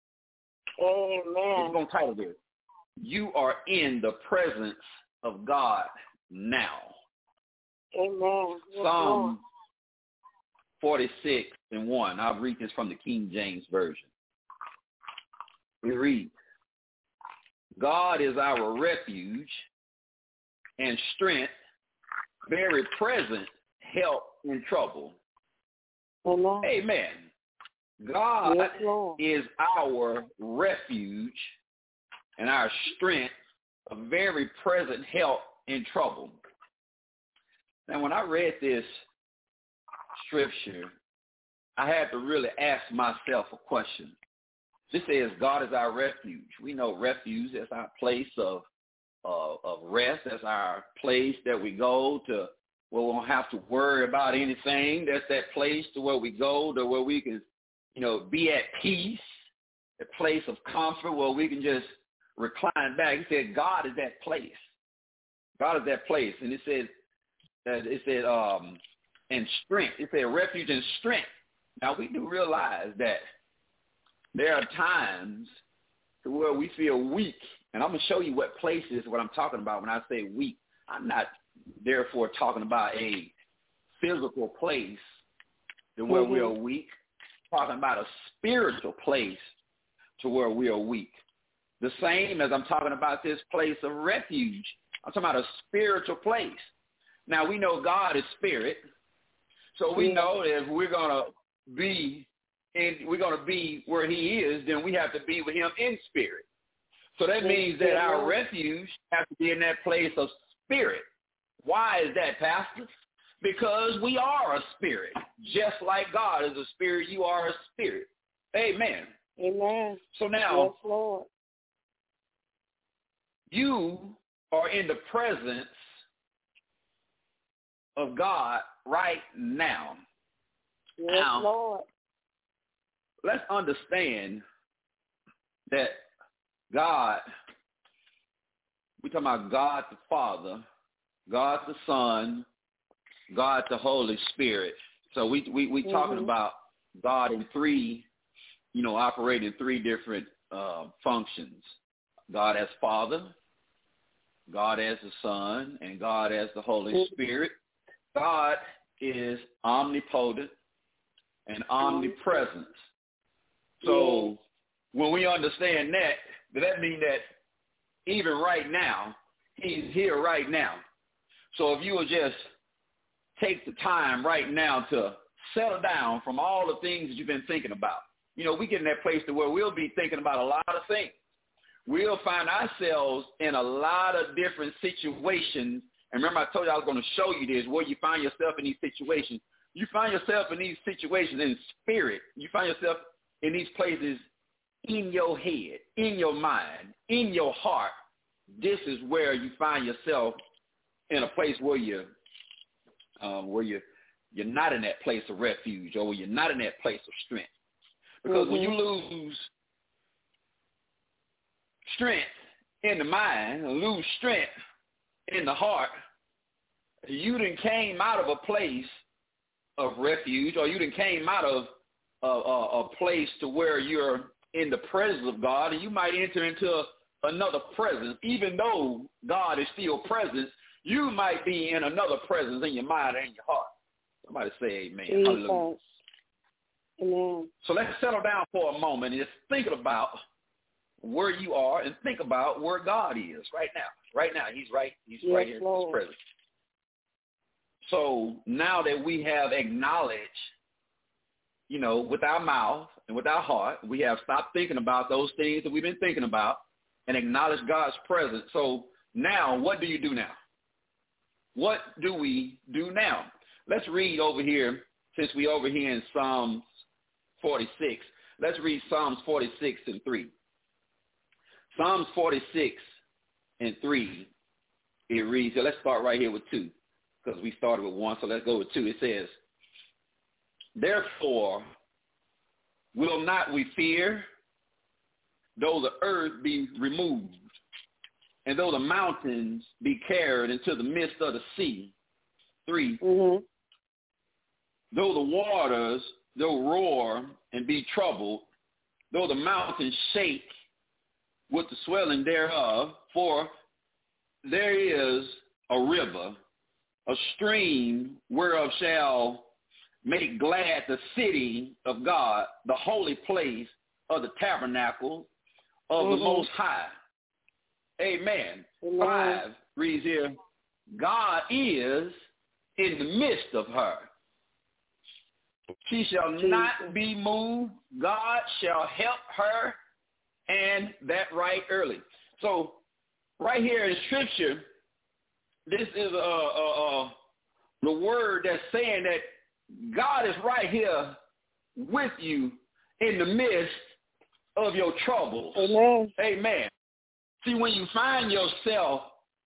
C: Amen.
D: I'm going to title this, You Are in the Presence of God Now.
C: Amen.
D: Psalm forty-six and one. I'll read this from the King James Version. We read, God is our refuge and strength, very present help in trouble.
C: Amen.
D: Amen. God
C: yes,
D: is our refuge and our strength, a very present help in trouble. Now, when I read this scripture, I had to really ask myself a question. This says God is our refuge. We know refuge is our place of Uh, of rest. That's our place that we go to where we don't have to worry about anything. That's that place to where we go to where we can, you know, be at peace, a place of comfort where we can just recline back. He said God is that place. God is that place. And it said, that it said, um, and strength. It said refuge and strength. Now, we do realize that there are times to where we feel weak. And I'm going to show you what places, what I'm talking about when I say weak. I'm not, therefore, talking about a physical place to where mm-hmm. we are weak. I'm talking about a spiritual place to where we are weak. The same as I'm talking about this place of refuge. I'm talking about a spiritual place. Now, we know God is spirit. So we know that if we're going to be in, we're going to be where he is, then we have to be with him in spirit. So that means that our refuge has to be in that place of spirit. Why is that, Pastor? Because we are a spirit. Just like God is a spirit, you are a spirit. Amen.
C: Amen.
D: So now,
C: yes, Lord.
D: You are in the presence of God right now.
C: Yes,
D: now,
C: Lord.
D: Let's understand that God, we're talking about God the Father, God the Son, God the Holy Spirit. So we we we mm-hmm. talking about God in three, you know, operating three different uh, functions. God as Father, God as the Son, and God as the Holy mm-hmm. Spirit. God is omnipotent and omnipresent. So yeah. when we understand that, does that mean that even right now, he's here right now? So if you will just take the time right now to settle down from all the things that you've been thinking about. You know, we get in that place to where we'll be thinking about a lot of things. We'll find ourselves in a lot of different situations. And remember, I told you I was going to show you this, where you find yourself in these situations. You find yourself in these situations in spirit. You find yourself in these places in your head, in your mind, in your heart. This is where you find yourself in a place where you
H: um, where you're, you're not in that place of refuge, or you're not in that place of strength. Because mm-hmm. when you lose strength in the mind, lose strength in the heart, you done came out of a place of refuge, or you done came out of a, a, a place to where you're in the presence of God, and you might enter into a, another presence. Even though God is still present, you might be in another presence in your mind and your heart. Somebody say amen.
C: Jesus.
H: Hallelujah.
C: Amen.
H: So let's settle down for a moment and just think about where you are and think about where God is right now. Right now, he's right, he's
C: yes,
H: right here,
C: Lord.
H: he's present. So now that we have acknowledged, you know, with our mouth and with our heart, we have stopped thinking about those things that we've been thinking about and acknowledged God's presence. So now, what do you do now? What do we do now? Let's read over here, since we over here in Psalms forty-six. Let's read Psalms forty-six and three. Psalms forty-six and three, it reads, let's start right here with two, because we started with one, so let's go with two. It says, therefore will not we fear, though the earth be removed, and though the mountains be carried into the midst of the sea. Three,
C: mm-hmm.
H: though the waters, though roar and be troubled, though the mountains shake with the swelling thereof, for there is a river, a stream whereof shall make glad the city of God, the holy place of the tabernacle of mm-hmm. the Most High. Amen.
C: Amen.
H: Five reads here, God is in the midst of her. She shall Jesus. not be moved. God shall help her, and that right early. So right here in Scripture, this is uh, uh, uh, the word that's saying that God is right here with you in the midst of your troubles.
C: Amen.
H: Amen. See, when you find yourself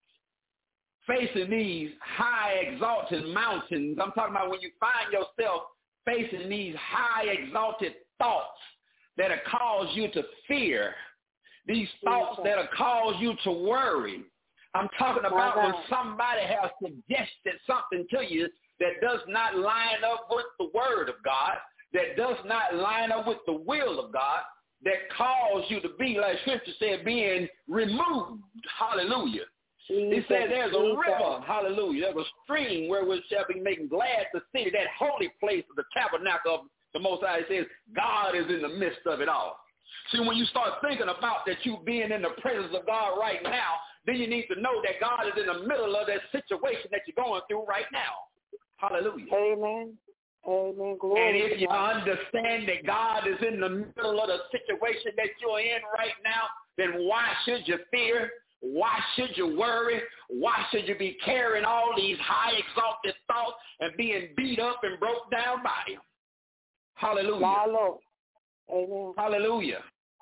H: facing these high exalted mountains, I'm talking about when you find yourself facing these high exalted thoughts that have caused you to fear, these thoughts that have caused you to worry. I'm talking about when somebody has suggested something to you that does not line up with the word of God, that does not line up with the will of God, that cause you to be, like Scripture said, being removed. Hallelujah. It said there's a river, hallelujah, there's a stream where we shall be making glad the city, that holy place of the tabernacle of the Most High. It says God is in the midst of it all. See, when you start thinking about that you being in the presence of God right now, then you need to know that God is in the middle of that situation that you're going through right now. Hallelujah.
C: Amen. Amen. Glory.
H: And if you understand that God is in the middle of the situation that you're in right now, then why should you fear? Why should you worry? Why should you be carrying all these high exalted thoughts and being beat up and broke down by him? Hallelujah.
C: Hallelujah. Amen.
H: Hallelujah.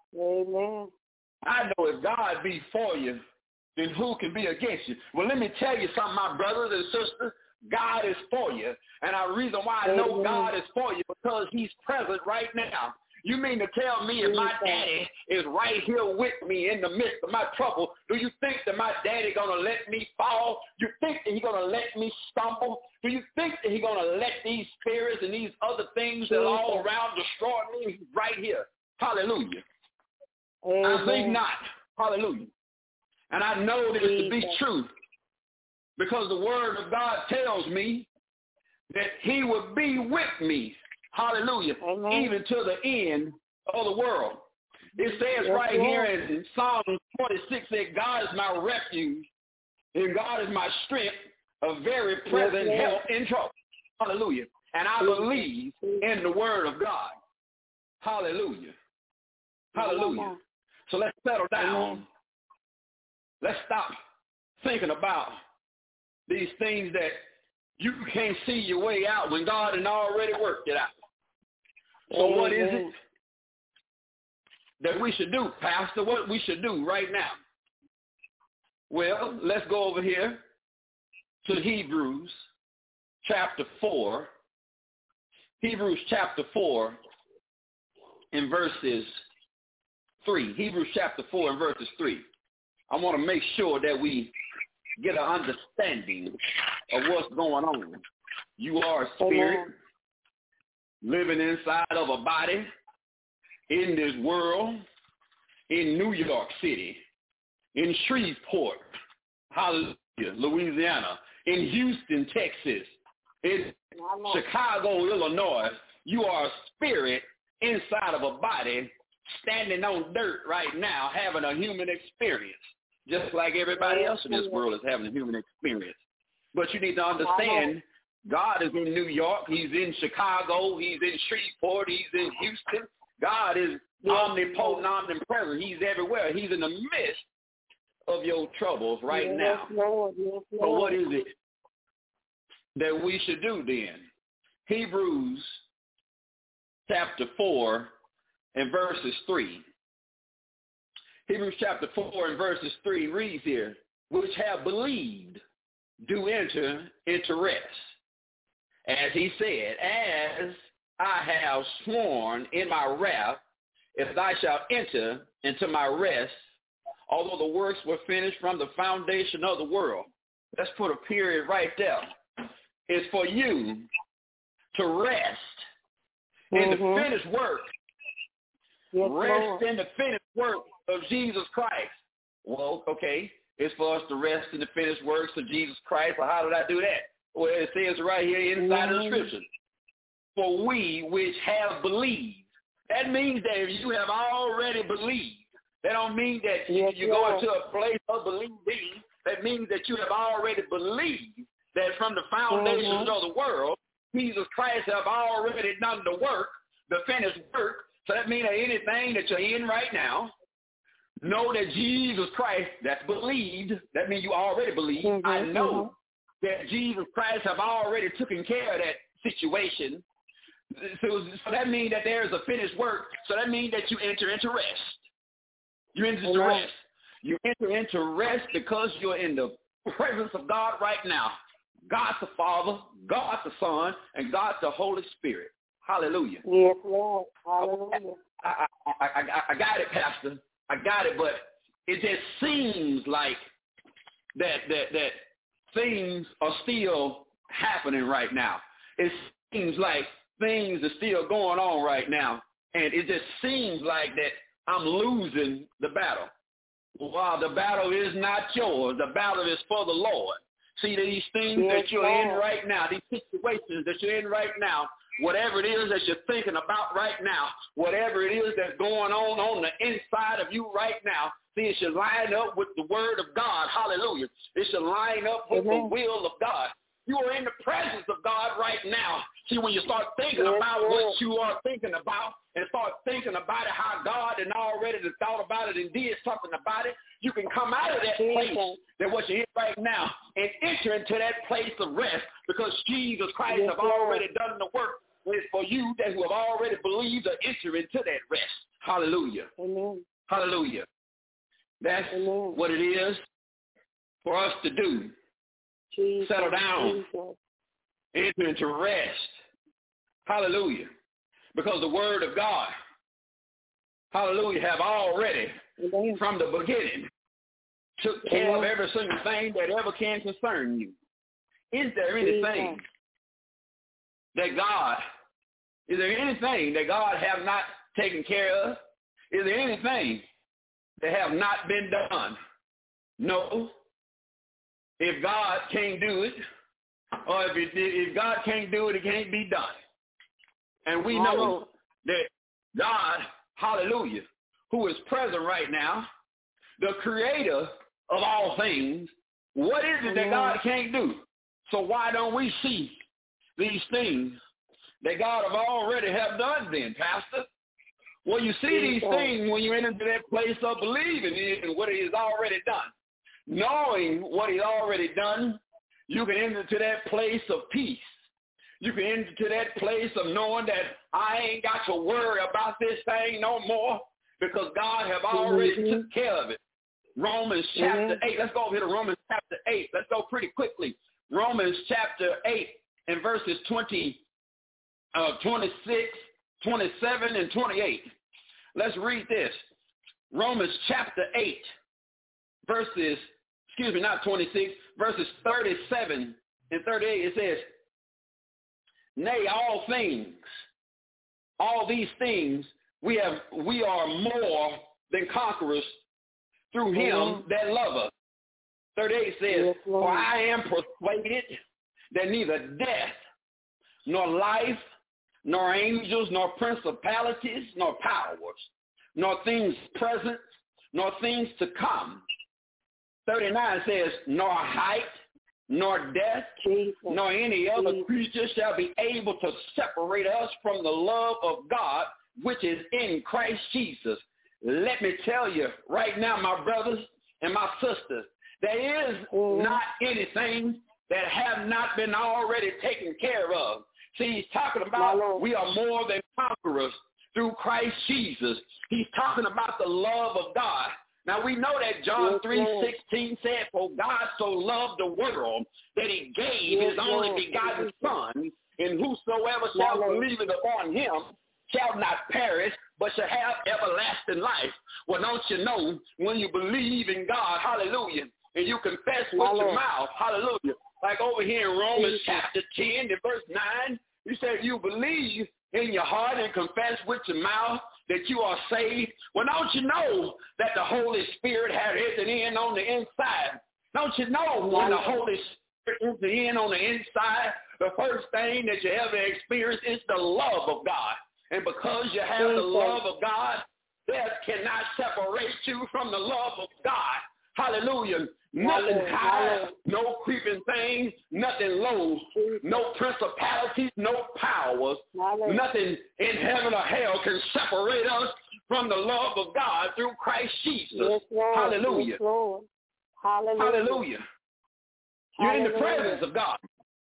C: Amen.
H: I know if God be for you, then who can be against you? Well, let me tell you something, my brothers and sisters. God is for you. And the reason why I know God is for you, because he's present right now. You mean to tell me if my daddy is right here with me in the midst of my trouble, do you think that my daddy going to let me fall? You think that he's going to let me stumble? Do you think that he's going to let these spirits and these other things that are all around destroy me? He's right here. Hallelujah.
C: Amen.
H: I think not. Hallelujah. And I know that it's to be true, because the word of God tells me that he will be with me. Hallelujah. Amen. Even to the end of the world. It says yes, right Lord. Here in Psalm forty-six that God is my refuge and God is my strength, a very present yes, help in trouble. Hallelujah. And I believe in the word of God. Hallelujah. Hallelujah. So let's settle down. Amen. Let's stop thinking about these things that you can't see your way out when God had already worked it out. So Amen. What is it that we should do, Pastor? What we should do right now? Well, let's go over here to Hebrews chapter four, Hebrews chapter four and verses three. Hebrews chapter four and verses three. I want to make sure that we get an understanding of what's going on. You are a spirit living inside of a body in this world, in New York City, in Shreveport, hallelujah, Louisiana, in Houston, Texas, in Chicago, Illinois. You are a spirit inside of a body standing on dirt right now having a human experience, just like everybody else in this world is having a human experience. But you need to understand, God is in New York. He's in Chicago. He's in Shreveport. He's in Houston. God is omnipotent, omnipresent. He's everywhere. He's in the midst of your troubles right
C: yes,
H: now.
C: Lord, yes, Lord.
H: So what is it that we should do then? Hebrews chapter four and verses three. Hebrews chapter four and verses three reads here, which have believed do enter into rest. As he said, as I have sworn in my wrath, if thou shalt enter into my rest, although the works were finished from the foundation of the world. Let's put a period right there. It's for you to rest mm-hmm. in the finished work. Yes, rest Lord. in the finished work of Jesus Christ. Well, okay, it's for us to rest in the finished works of Jesus Christ. Well, how did I do that? Well, it says right here inside mm-hmm. of the scripture. For we which have believed. That means that if you have already believed, that don't mean that yes, you, you go into a place of believing. That means that you have already believed that from the foundations mm-hmm. of the world, Jesus Christ have already done the work, the finished work. So that means that anything that you're in right now, know that Jesus Christ, that's believed. That means you already believe. Mm-hmm. I know that Jesus Christ have already taken care of that situation. So, so that means that there is a finished work. So that means that you enter into rest. You enter into
C: Amen.
H: rest. You enter into rest because you're in the presence of God right now. God the Father, God the Son, and God the Holy Spirit. Hallelujah.
C: Yes, Lord. Hallelujah.
H: I, I, I, I, I got it, Pastor. I got it, but it just seems like that that that things are still happening right now. It seems like things are still going on right now, and it just seems like that I'm losing the battle. Well, the battle is not yours. The battle is for the Lord. See, these things yes, that you're Lord. in right now, these situations that you're in right now, whatever it is that you're thinking about right now, whatever it is that's going on on the inside of you right now, see, it should line up with the word of God. Hallelujah. It should line up with Amen. the will of God. You are in the presence of God right now. See, when you start thinking yes, about Lord. what you are thinking about and start thinking about it, how God had already thought about it and did something about it, you can come out of that place that what you're in right now and enter into that place of rest because Jesus Christ yes, have already Lord. done the work. It's for you that who have already believed to enter into that rest. Hallelujah.
C: Amen.
H: Hallelujah. That's Amen. what it is for us to do. Jesus, settle down, Jesus. enter into rest. Hallelujah. Because the word of God, hallelujah, have already, Amen. from the beginning, took care Amen. of every single thing that ever can concern you. Is there anything Jesus. that God, is there anything that God have not taken care of? Is there anything that have not been done? No. If God can't do it, or if, it, if God can't do it, it can't be done. And we know that God, hallelujah, who is present right now, the creator of all things, what is it that God can't do? So why don't we see these things that God have already have done then, Pastor? Well, you see these things when you enter into that place of believing in what he has already done. Knowing what he's already done, you can enter to that place of peace. You can enter to that place of knowing that I ain't got to worry about this thing no more because God have already mm-hmm. took care of it. Romans chapter mm-hmm. eight. Let's go over here to Romans chapter eight. Let's go pretty quickly. Romans chapter eight in verses twenty, uh, twenty-six, twenty-seven, and twenty-eight. Let's read this. Romans chapter eight, verses, excuse me, not twenty-six, verses thirty-seven and thirty-eight. It says, nay, all things, all these things, we have, we are more than conquerors through him mm-hmm. that love us. thirty-eight says, yes, for I am persuaded that neither death, nor life, nor angels, nor principalities, nor powers, nor things present, nor things to come. thirty-nine says, nor height, nor death, Jesus. Nor any other Jesus. Creature shall be able to separate us from the love of God, which is in Christ Jesus. Let me tell you right now, my brothers and my sisters, there is mm. not anything that have not been already taken care of. See, he's talking about we are more than conquerors through Christ Jesus. He's talking about the love of God. Now, we know that John three sixteen said, for God so loved the world that he gave yes, his only Lord. begotten Son, and whosoever shall Lord. believe it upon him shall not perish, but shall have everlasting life. Well, don't you know, when you believe in God, hallelujah, and you confess with Lord. your mouth, hallelujah, like over here in Romans chapter ten and verse nine, you say you believe in your heart and confess with your mouth that you are saved. Well, don't you know that the Holy Spirit has entered in on the inside? Don't you know when the Holy Spirit enters in on the inside, the first thing that you ever experience is the love of God. And because you have the love of God, death cannot separate you from the love of God. Hallelujah. Nothing high, no creeping thing, nothing low, no principalities, no powers, nothing in heaven or hell can separate us from the love of God through Christ Jesus.
C: Yes, Lord.
H: Hallelujah.
C: Yes, Lord. Hallelujah.
H: Hallelujah. You're
C: Hallelujah.
H: in the presence of God.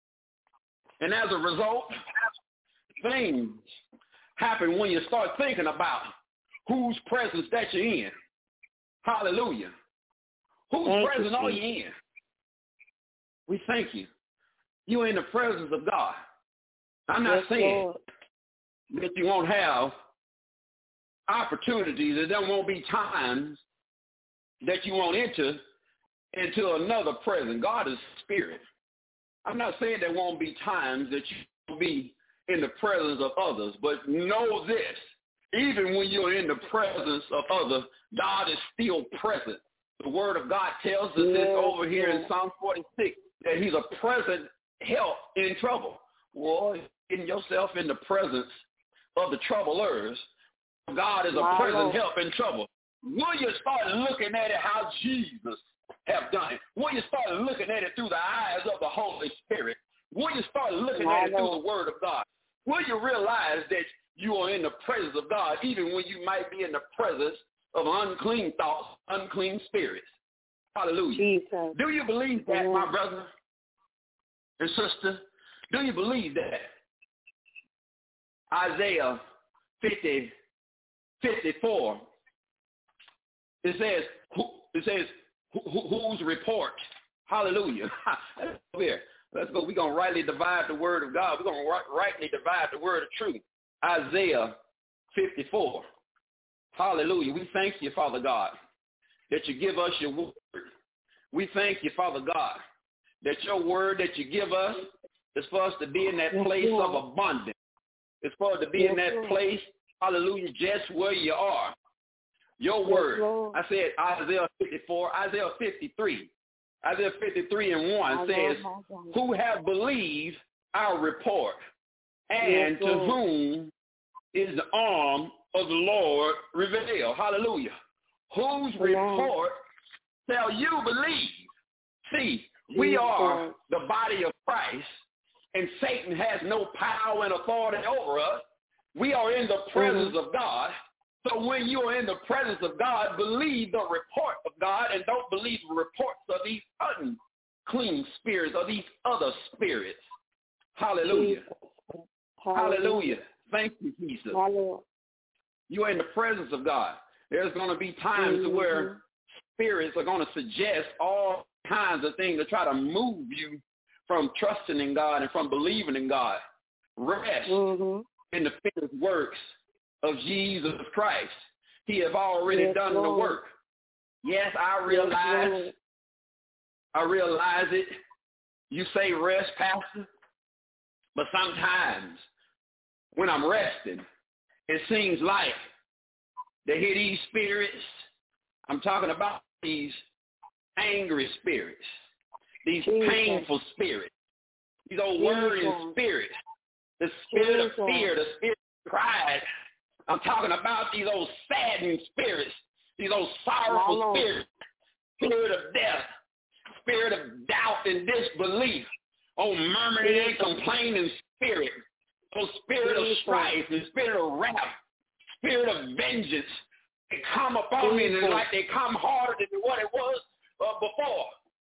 H: And as a result, things happen when you start thinking about whose presence that you're in. Hallelujah. Whose thank presence you, are you in? We thank you. You're in the presence of God. I'm not yes, saying Lord. that you won't have opportunities, that there won't be times that you won't enter into another presence. God is spirit. I'm not saying there won't be times that you will be in the presence of others, but know this, even when you're in the presence of others, God is still present. The word of God tells us yes, this over here yes. in Psalm forty-six, that he's a present help in trouble. Well, getting yourself in the presence of the troublers, God is a wow. present help in trouble. Will you start looking at it how Jesus have done it? Will you start looking at it through the eyes of the Holy Spirit? Will you start looking wow. at it through the word of God? Will you realize that you are in the presence of God, even when you might be in the presence of unclean thoughts, unclean spirits? Hallelujah. Jesus. Do you believe that, my brother and sister? Do you believe that? Isaiah fifty, fifty-four, it says, it says, whose report? Hallelujah. Over here. Let's go. We're going to rightly divide the word of God. We're going to rightly divide the word of truth. Isaiah fifty-four. Hallelujah. We thank you, Father God, that you give us your word. We thank you, Father God, that your word that you give us is for us to be in that place of abundance. It's for us to be in that place, hallelujah, just where you are. Your word. I said Isaiah fifty-four, Isaiah fifty-three. Isaiah fifty-three and one says, who have believed our report, and to whom is the arm of the Lord revealed. Hallelujah. Whose report shall you believe? See, we are the body of Christ, and Satan has no power and authority over us. We are in the presence of God. So when you are in the presence of God, believe the report of God and don't believe the reports of these unclean spirits or these other spirits. Hallelujah. Hallelujah. Hallelujah. Thank you, Jesus. Hallelujah. You are in the presence of God. There's going to be times mm-hmm. where spirits are going to suggest all kinds of things to try to move you from trusting in God and from believing in God. Rest mm-hmm. in the finished works of Jesus Christ. He has already yes, done Lord. the work. Yes, I realize, yes, I realize it. You say rest, Pastor, but sometimes when I'm resting, it seems like they hear these spirits. I'm talking about these angry spirits, these Jesus. painful spirits, these old Jesus. worrying spirits, the spirit Jesus. of fear, the spirit of pride. I'm talking about these old saddened spirits, these old sorrowful spirits, spirit of death, spirit of doubt and disbelief, oh murmuring and complaining spirit, oh spirit of strife and spirit of wrath, spirit of vengeance. They come upon me and it's like they come harder than what it was uh, before.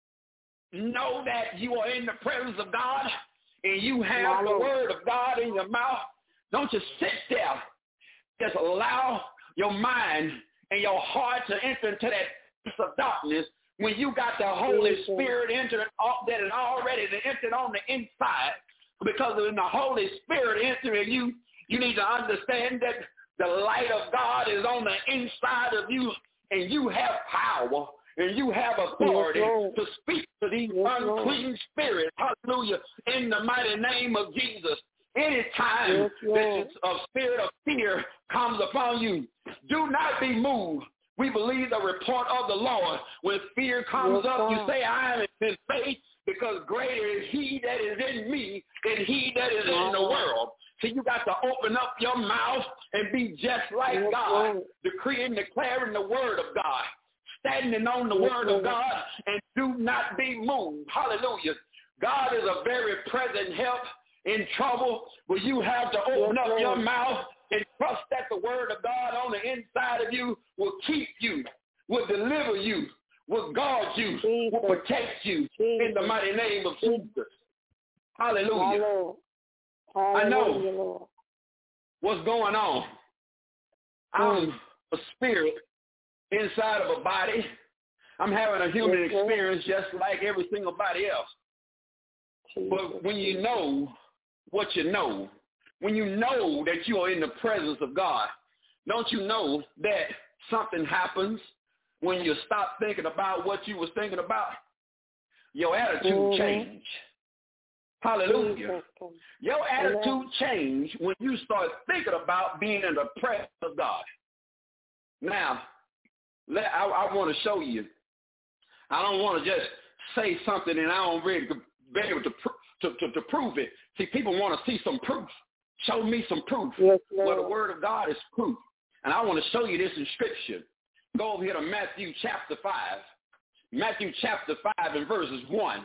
H: Know that you are in the presence of God and you have the word of God in your mouth. Don't just sit there. Just allow your mind and your heart to enter into that place of darkness when you got the Holy Spirit entered, that is already entered on the inside. Because when the Holy Spirit entering you, you need to understand that the light of God is on the inside of you, and you have power and you have authority yes, to speak to these yes, unclean Lord. spirits. Hallelujah. In the mighty name of Jesus. Anytime yes, this uh, spirit of fear comes upon you, do not be moved. We believe the report of the Lord. When fear comes yes, up, God. you say, I am in faith, because greater is he that is in me than he that is in the world. So you got to open up your mouth and be just like yes, God, Lord. decreeing and declaring the word of God, standing on the yes, word Lord. of God, and do not be moved. Hallelujah. God is a very present help in trouble, where you have to open yes, up Lord. your mouth and trust that the word of God on the inside of you will keep you, will deliver you, will guard you, Jesus. will protect you Jesus. in the mighty name of Jesus. Hallelujah. Hallelujah. I know Lord. what's going on. I'm mm. a spirit inside of a body. I'm having a human yes, experience just like every single body else. Jesus. But when you know what you know, when you know that you are in the presence of God, don't you know that something happens when you stop thinking about what you was thinking about? Your attitude mm-hmm. change. Hallelujah. Your attitude change when you start thinking about being in the presence of God. Now, let, I, I want to show you. I don't want to just say something and I don't really be able to, to, to, to prove it. See, people want to see some proof. Show me some proof. Yes, well, the word of God is proof. And I want to show you this in Scripture. Go over here to Matthew chapter five. Matthew chapter five and verses one.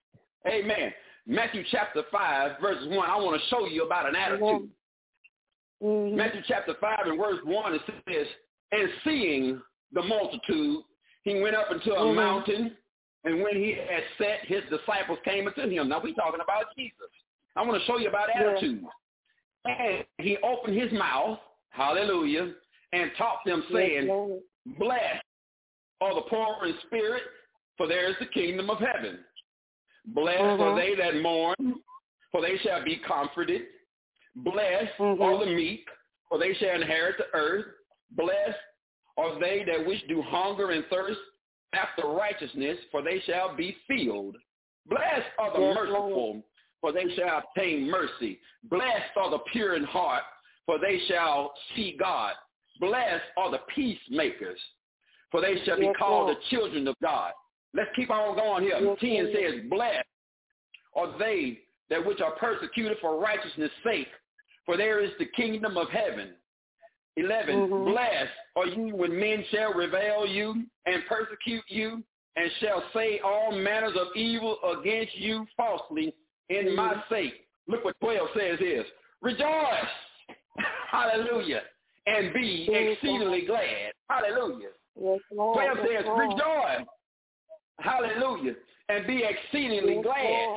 H: Amen. Matthew chapter five, verses one, I want to show you about an attitude. Mm-hmm. Matthew chapter five and verse one, it says, and seeing the multitude, he went up into a mm-hmm. mountain, and when he had sat, his disciples came unto him. Now we're talking about Jesus. I want to show you about attitude. Yeah. And he opened his mouth, hallelujah, and taught them, saying, yes, blessed are the poor in spirit, for there is the kingdom of heaven. Blessed mm-hmm. are they that mourn, for they shall be comforted. Blessed mm-hmm. are the meek, for they shall inherit the earth. Blessed are they that which do hunger and thirst after righteousness, for they shall be filled. Blessed are the yes, merciful, Lord. for they shall obtain mercy. Blessed are the pure in heart, for they shall see God. Blessed are the peacemakers, for they shall yes, be called Lord. the children of God. Let's keep on going here. Yes, ten says, blessed are they that which are persecuted for righteousness' sake, for there is the kingdom of heaven. eleven, mm-hmm. blessed are you when men shall revile you and persecute you, and shall say all manners of evil against you falsely in mm-hmm. my sake. Look what twelve says is, rejoice, hallelujah, and be exceedingly glad. Hallelujah. Yes, Lord. twelve yes, says, Lord. rejoice, hallelujah, and be exceedingly yes, glad. Lord.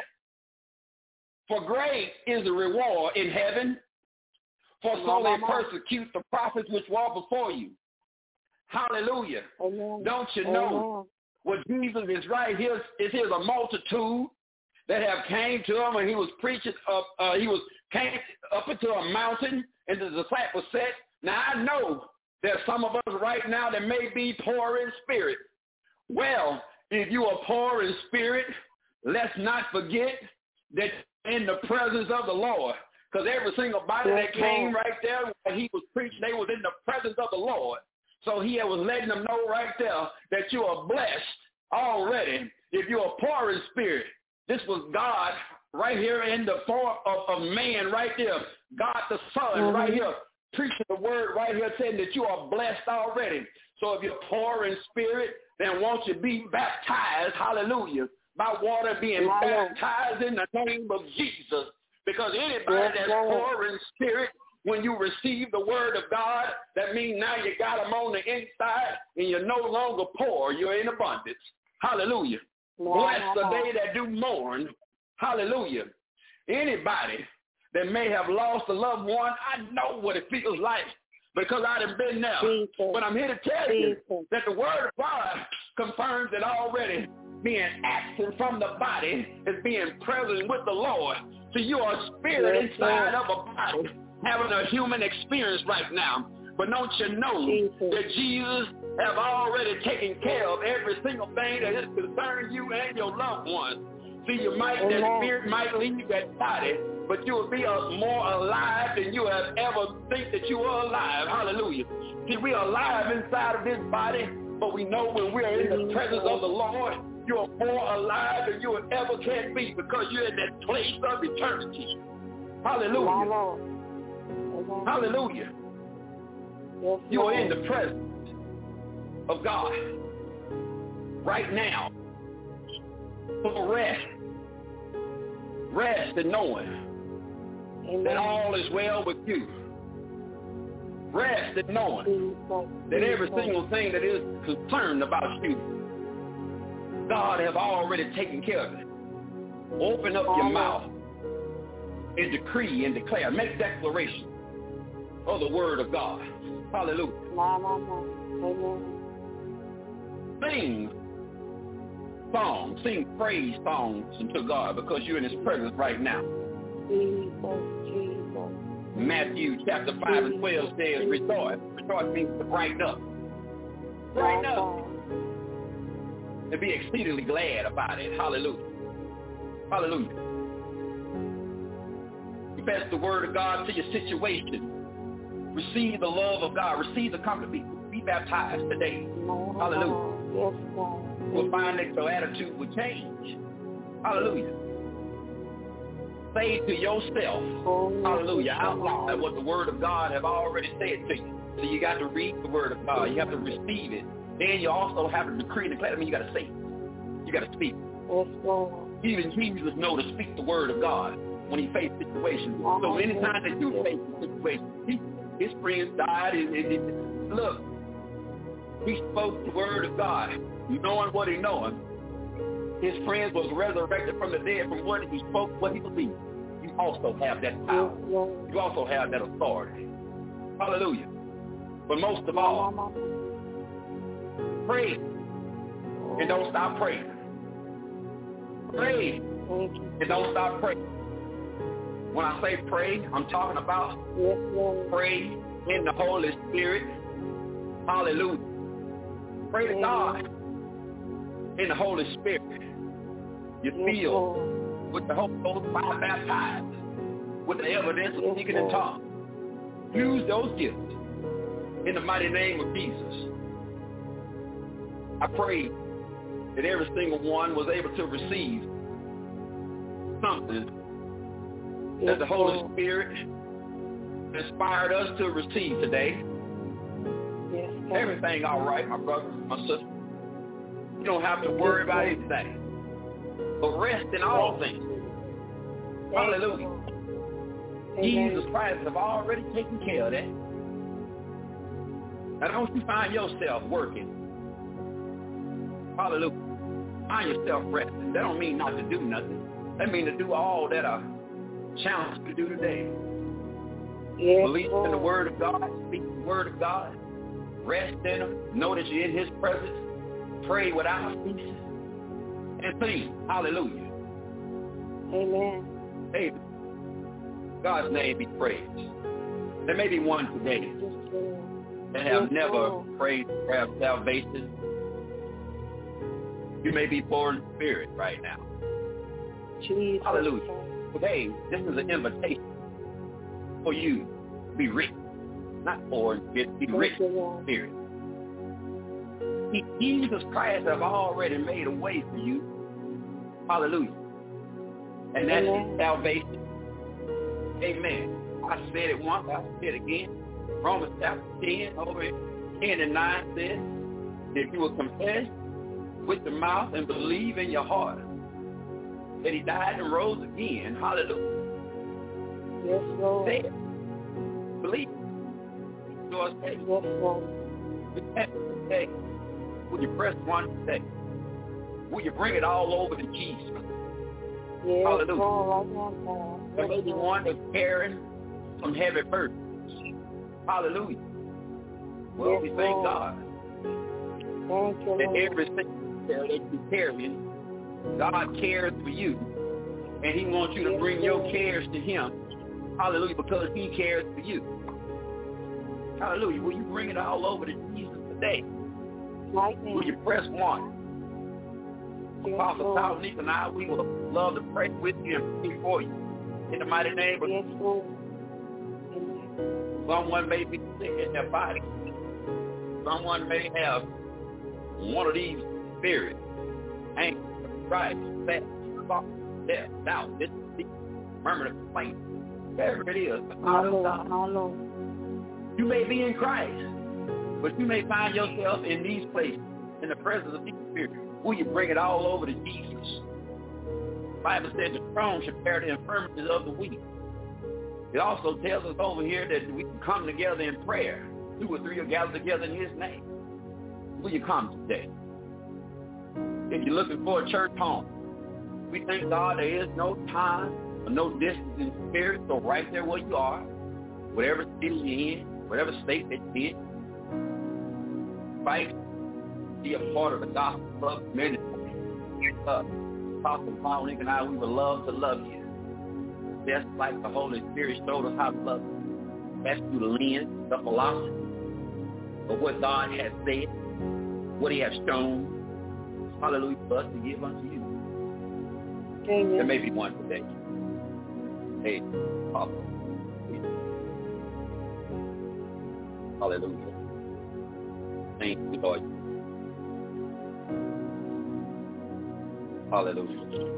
H: For great is the reward in heaven, for so they persecute the prophets which walk before you. Hallelujah. Amen. Don't you know Amen. what Jesus is right here? Is here's a multitude that have came to him when he was preaching up, uh, he was came up into a mountain and the disciples said, now I know there's some of us right now that may be poor in spirit. Well, if you are poor in spirit, let's not forget that in the presence of the Lord, because every single body that came right there when he was preaching, they was in the presence of the Lord. So he was letting them know right there that you are blessed already if you are poor in spirit. This was God right here in the form of, of man right there. God the Son mm-hmm. right here preaching the word right here saying that you are blessed already. So if you're poor in spirit, then won't you be baptized, hallelujah, by water being hallelujah. Baptized in the name of Jesus. Because anybody that's poor in spirit, when you receive the word of God, that means now you got them on the inside and you're no longer poor. You're in abundance. Hallelujah. Bless the day that do mourn. Hallelujah. Anybody that may have lost a loved one, I know what it feels like because I done been there. Jesus. But I'm here to tell Jesus. You that the word of God confirms it already. Being absent from the body is being present with the Lord. So you are spirit yes, inside yes. of a body having a human experience right now. But don't you know Jesus. That Jesus have already taken care of every single thing that is concerning you and your loved ones. See, you might, Amen. That spirit might leave that body, but you will be a, more alive than you have ever think that you are alive. Hallelujah. See, we are alive inside of this body, but we know when we are in the presence of the Lord, you are more alive than you will ever can be because you're in that place of eternity. Hallelujah. Hallelujah. Yes, you are in the presence of God right now. So rest. Rest in knowing Amen. That all is well with you. Rest in knowing that every single thing that is concerned about you, God has already taken care of it. Open up your mouth and decree and declare. Make declaration of the word of God. Hallelujah. Sing songs, sing praise songs unto God because you're in his presence right now. Jesus, Jesus. Matthew chapter five and twelve says, rejoice. Rejoice means to brighten up. Brighten up. And be exceedingly glad about it. Hallelujah. Hallelujah. Confess the word of God to your situation. Receive the love of God. Receive the comfort. Be, be baptized today. Hallelujah. Yes, God. You'll find that your attitude will change. Hallelujah. Say to yourself, hallelujah, out loud what the word of God have already said to you. So you got to read the word of God. You have to receive it. Then you also have to decree and declare. I mean, you got to say it. You got to speak. Yes, Lord. Even Jesus know to speak the word of God when he faced situations. So anytime that you face a situation, he, his friends died. And, and, and look, he spoke the word of God, knowing what he knowing. His friends was resurrected from the dead from what he spoke, what he believed. You also have that power. You also have that authority. Hallelujah. But most of all, pray and don't stop praying. Pray and don't stop praying. When I say pray, I'm talking about pray in the Holy Spirit. Hallelujah. Pray to God in the Holy Spirit. You feel with the Holy Ghost fire baptized with the evidence of speaking in tongues. Use those gifts in the mighty name of Jesus. I pray that every single one was able to receive something that the Holy Spirit inspired us to receive today. Yes, everything all right, my brother, my sister. You don't have to worry about anything, but rest in all things. Hallelujah. Jesus Christ have already taken care of that. Now don't you find yourself working. Hallelujah. Find yourself resting. That don't mean not to do nothing. That means to do all that I challenge you to do today. Yes, believe in the word of God. Speak the word of God. Rest in him. Know that you're in his presence. Pray without ceasing. And sing. Hallelujah.
C: Amen.
H: Hey, God's name be praised. There may be one today that have never prayed the prayer of salvation. You may be poor in spirit right now.
C: Jesus.
H: Hallelujah. Today, this is an invitation for you to be rich. Not poor in spirit, be rich in spirit. He, Jesus Christ have already made a way for you. Hallelujah. And that's Amen. Salvation. Amen. I said it once, I'll say it again. Romans chapter ten, over ten and nine says, if you will confess with the mouth and believe in your heart that he died and rose again, hallelujah.
C: Yes, Lord.
H: Say it. Believe it. Yours say.
C: Yes, Lord.
H: Repent today. Will you press one today? Will you bring it all over to Jesus?
C: Yes,
H: hallelujah.
C: Lord.
H: There may be one that's carrying some heavy burdens. Hallelujah. Well,
C: yes,
H: we thank
C: Lord.
H: God
C: Thank you,
H: that
C: Lord.
H: everything that you're carrying, God cares for you. And he wants you to
C: yes,
H: bring
C: Lord.
H: your cares to him. Hallelujah, because he cares for you. Hallelujah. Will you bring it all over to Jesus today?
C: Right now.
H: Will you press one?
C: Yes,
H: Apostle
C: Lord.
H: Talneek and I, we would love to pray with you and pray for you. In the mighty name of
C: yes, Lord.
H: someone may be sick in their body. Someone may have one of these spirits. Anger, strife, fat, thought, death, doubt, disbelief, murmur, complaint. Whatever it is.
C: Our Lord, our Lord.
H: You may be in Christ, but you may find yourself in these places, in the presence of these spirits. Will you bring it all over to Jesus? The Bible says the strong should bear the infirmities of the weak. It also tells us over here that we can come together in prayer. Two or three are gathered together in his name. Will you come today? If you're looking for a church home, we thank God there is no time or no distance in spirit. So right there where you are, whatever city you're in, whatever state that you're in, fight, be a part of the gospel love ministry. Uh, Apostle Paul and I, we would love to love you. Just like the Holy Spirit showed us how to love you. That's through the lens, the philosophy of what God has said, what he has shown. Hallelujah, for us to give unto you.
C: Amen.
H: There may be one today. Hey, Papa. Hallelujah. Thank you, Lord. Hallelujah.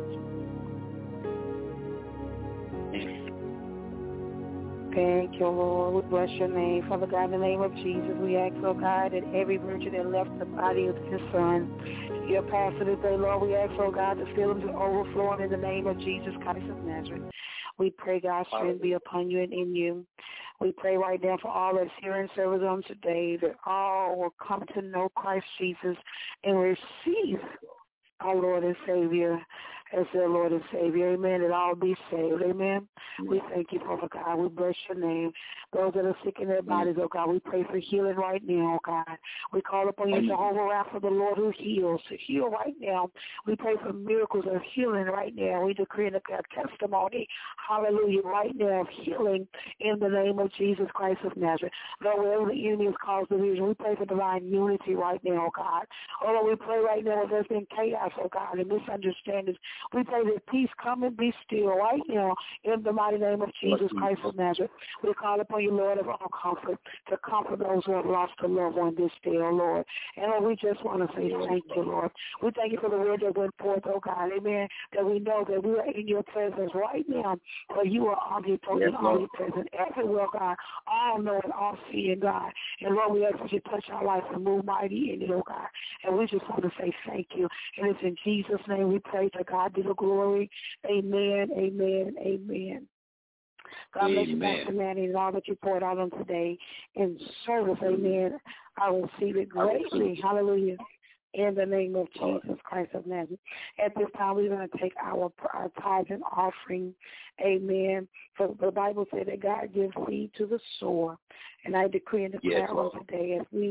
C: Thank you, Lord. We bless your name. Father God, in the name of Jesus, we ask, oh God, that every virtue that left the body of his son, your pastor today, Lord, we ask, oh God, to fill him to overflowing in the name of Jesus Christ of Nazareth. We pray God's strength be upon you and in you. We pray right now for all that's here in service on today, that all will come to know Christ Jesus and receive our Lord and Savior as their Lord and Savior. Amen. And all be saved. Amen. We thank you, Father God. We bless your name. Those that are sick in their bodies, oh God, we pray for healing right now, oh God. We call upon you, Jehovah Rapha, the Lord who heals, to heal right now. We pray for miracles of healing right now. We decree and declare testimony, hallelujah, right now of healing in the name of Jesus Christ of Nazareth. Lord, wherever the enemy has caused division, we pray for divine unity right now, oh God. Oh, Lord, we pray right now that there's been chaos, oh God, and misunderstandings. We pray that peace come and be still right now in the mighty name of Jesus Christ of Nazareth. We call upon you, Lord of all comfort, to comfort those who have lost a loved one this day, oh Lord. And Lord, we just want to say thank you, Lord. We thank you for the word that went forth, oh God, amen, that we know that we are in your presence right now, for you are omnipotent, yes, omnipresent, everywhere, God, all knowing, all seeing, God. And Lord, we ask that you touch our life and move mighty in it, oh God. And we just want to say thank you. And it's in Jesus' name we pray to God be the glory. Amen, amen, amen. God bless you, Pastor Manny, and all that you poured out on today in service. Amen. I will receive it greatly. Hallelujah. In the name of Jesus Christ of Nazareth. At this time, we're going to take our, our tithes and offering. Amen. For the Bible says that God gives seed to the sower. And I decree and declare yes, on today as we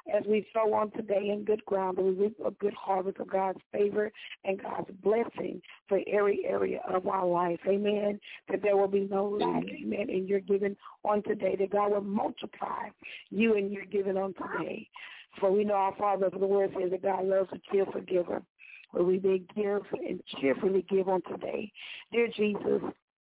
C: as we sow on today in good ground, that we reap a good harvest of God's favor and God's blessing for every area of our life. Amen. That there will be no lack. Amen. And you're giving on today, that God will multiply you and your giving on today. For we know our Father, for the word says that God loves a cheerful giver. Where we may give and cheerfully give on today. Dear Jesus,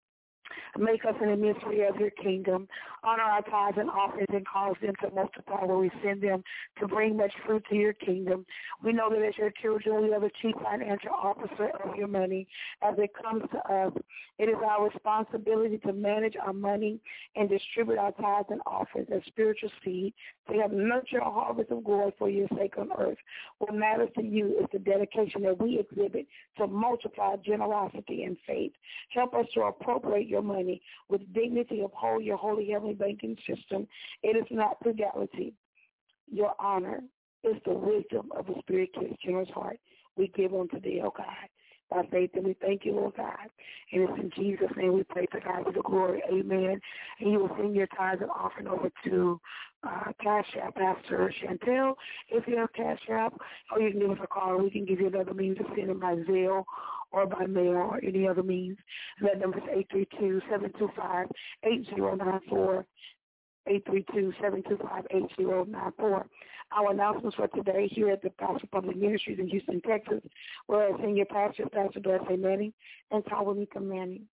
C: make us an emissary of your kingdom. Honor our tithes and offerings and cause them to multiply where we send them to bring much fruit to your kingdom. We know that as your children, we are the chief financial officer of your money. As it comes to us, it is our responsibility to manage our money and distribute our tithes and offerings as spiritual seed to have nurture a harvest of glory for your sake on earth. What matters to you is the dedication that we exhibit to multiply generosity and faith. Help us to appropriate your money with dignity, uphold your holy heavenly banking system. It is not frugality. Your honor is the wisdom of the Spirit generous heart we give on today, oh God. By faith, and we thank you, Lord God. And it's in Jesus' name we pray to God with the glory. Amen. And you will send your tithes and offering over to uh, Cash App, Pastor Chantel. If you have Cash App, or you can give us a call. We can give you another means of sending by Zelle or by mail or any other means. That number is eight three two, seven two five, eight zero nine four. eight three two, seven two five, eight zero nine four. Our announcements for today here at the Gospel Public Ministries in Houston, Texas, where our senior pastor, Pastor Dorsey Manning, and Tawanika Manning.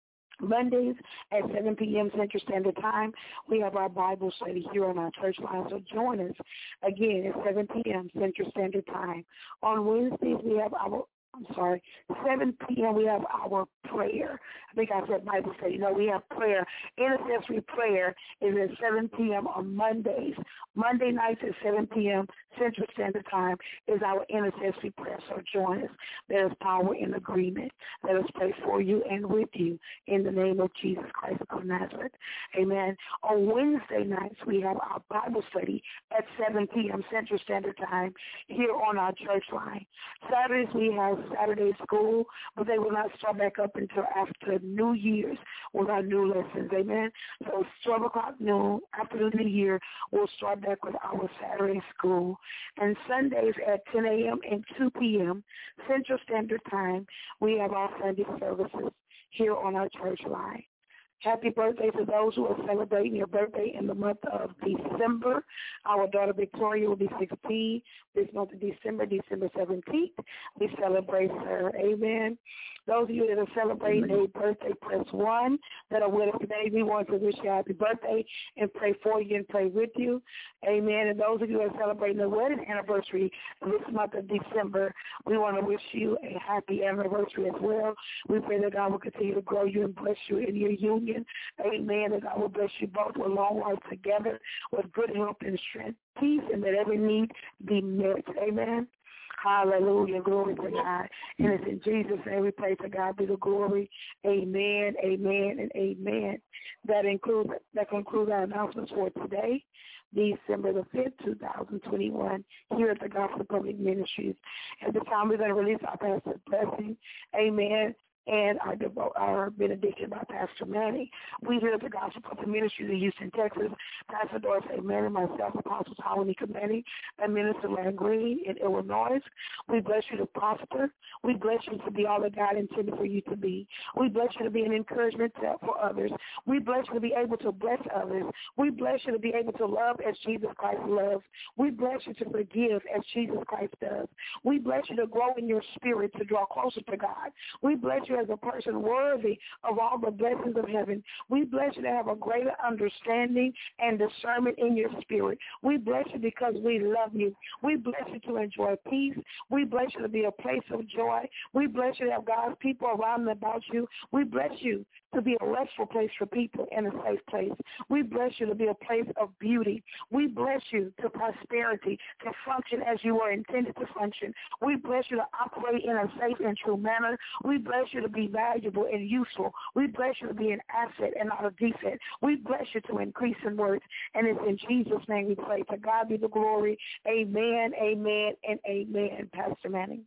C: Mondays at seven p.m. Central Standard Time, we have our Bible study here on our church line, so join us again at seven p.m. Central Standard Time. On Wednesdays, we have our I'm sorry, seven p.m. we have our prayer. I think I said Bible study. No, we have prayer. Intercessory prayer is at seven p.m. on Mondays. Monday nights at seven p.m. Central Standard Time is our intercessory prayer. So join us. There is power in agreement. Let us pray for you and with you in the name of Jesus Christ of Nazareth. Amen. On Wednesday nights, we have our Bible study at seven p.m. Central Standard Time here on our church line. Saturdays, we have Saturday school, but they will not start back up until after New Year's with our new lessons. Amen. So it's twelve o'clock noon after the New Year, we'll start back with our Saturday school. And Sundays at ten a.m. and two p.m. Central Standard Time, we have our Sunday services here on our church line. Happy birthday to those who are celebrating your birthday in the month of December. Our daughter Victoria will be sixteen this month of December, December seventeenth. We celebrate her. Amen. Those of you that are celebrating a birthday, press one, that are with us today. We want to wish you a happy birthday and pray for you and pray with you. Amen. And those of you that are celebrating the wedding anniversary this month of December, we want to wish you a happy anniversary as well. We pray that God will continue to grow you and bless you in your union. Amen. That God will bless you both with long life together, with good health and strength, peace, and that every need be met. Amen. Hallelujah. Glory to God. And it's in Jesus' name we pray. To God be the glory. Amen, amen, and amen. That includes that concludes our announcements for today, December the fifth, two thousand twenty-one, here at the Gospel Public Ministries. At this time, we're going to release our pastor's blessing. Amen. And our, our benediction by Pastor Manny. We here at the Gospel Public Ministries in Houston, Texas, Pastor Dorsey Manny, myself, Apostle Tawanika Manny, and Minister Land Green in Illinois. We bless you to prosper. We bless you to be all that God intended for you to be. We bless you to be an encouragement to, for others. We bless you to be able to bless others. We bless you to be able to love as Jesus Christ loves. We bless you to forgive as Jesus Christ does. We bless you to grow in your spirit to draw closer to God. We bless you as a person worthy of all the blessings of heaven. We bless you to have a greater understanding and discernment in your spirit. We bless you because we love you. We bless you to enjoy peace. We bless you to be a place of joy. We bless you to have God's people around and about you. We bless you to be a restful place for people and a safe place. We bless you to be a place of beauty. We bless you to prosperity, to function as you were intended to function. We bless you to operate in a safe and true manner. We bless you to be valuable and useful. We bless you to be an asset and not a defect. We bless you to increase in worth. And it's in Jesus' name we pray. To God be the glory. Amen, amen, and amen. Pastor Manning.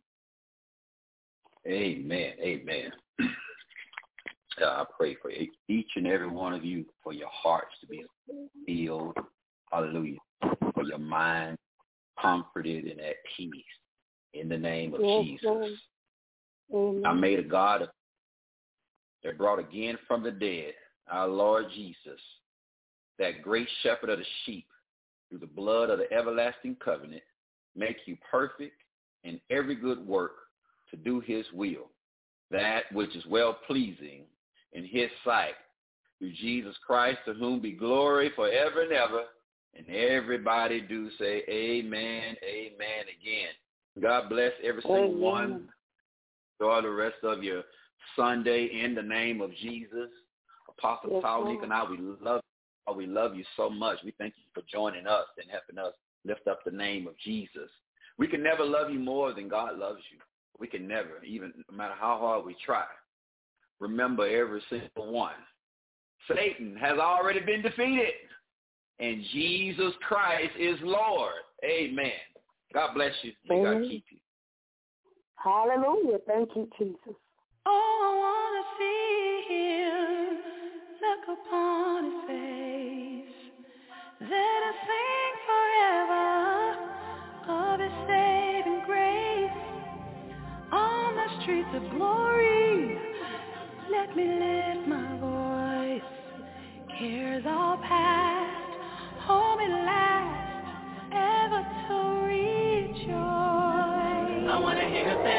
H: Amen, amen. Uh, I pray for each and every one of you, for your hearts to be filled, hallelujah, for your mind comforted and at peace in the name of
C: yes,
H: Jesus.
C: Lord.
H: I made a God that brought again from the dead our Lord Jesus, that great shepherd of the sheep, through the blood of the everlasting covenant, make you perfect in every good work to do his will, that which is well-pleasing in his sight, through Jesus Christ, to whom be glory forever and ever. And everybody do say amen, amen again. God bless every single
C: amen.
H: one. Enjoy the rest of your Sunday in the name of Jesus. Apostle
C: yes,
H: Talik and I, we love you. We love you so much. We thank you for joining us and helping us lift up the name of Jesus. We can never love you more than God loves you. We can never, even no matter how hard we try. Remember every single one. Satan has already been defeated, and Jesus Christ is Lord. Amen. God bless you. May
C: amen.
H: God keep you.
C: Hallelujah. Thank you, Jesus.
G: Oh, I want to see him, look upon his face. Let us sing forever of his saving grace. On the streets of glory, let me lift my voice. Cares all past, home at last, ever to rejoice. I want to hear say,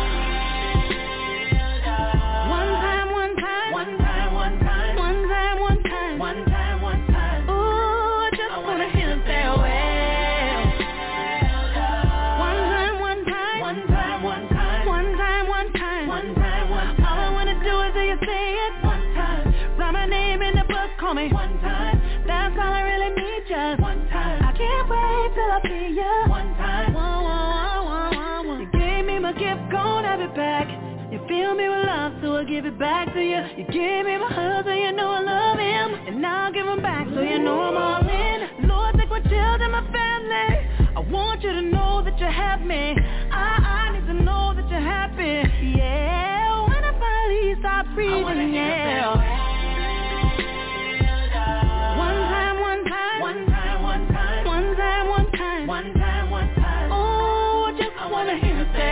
G: one time, one time, one time, one time, one time, one time, one time, one time. Ooh, I just want to hear say, well. One time, one time, one time, one time, one time, one time, one time, one time. All I want to do is hear you say it one time. Write my name in the book, call me one time. That's all I really need, just one time. I can't wait till I see you one time. Whoa, whoa, whoa, whoa, whoa. You gave me my gift, gon' have it back. You fill me with love, so I give it back to you. You gave me my husband, so you know I love him. And now I'll give him back, so you know I'm all in. Lord, take my children, my family. I want you to know that you have me. I, I need to know that you're happy. Yeah, when I finally stop breathing, yeah. One time, one time. Oh, I just I wanna hear you say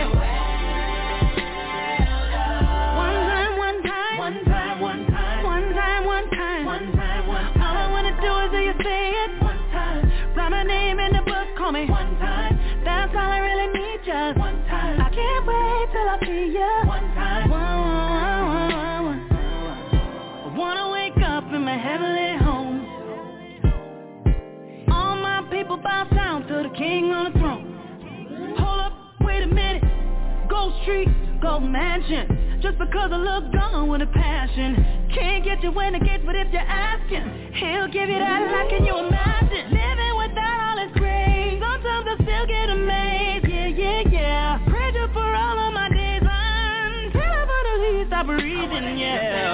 G: one time, one time, one time, one time, one time, one time, one time, one time. All I wanna do is hear you say it one time. Write my name in the book, call me one time. That's all I really need, just one time. I can't wait till I see you one time. One, one, one, one. I wanna wake up in my heavenly home. All my people bow down to the King on the throne. Hold up, wait a minute. Gold Street, Gold Mansion. Just because I look gone with a passion. Can't get you when it gets, but if you're asking, he'll give you that like, can you imagine? Living without all his grace. Sometimes I still get amazed. Yeah, yeah, yeah. Praise you for all of my days until I finally stop breathing, yeah.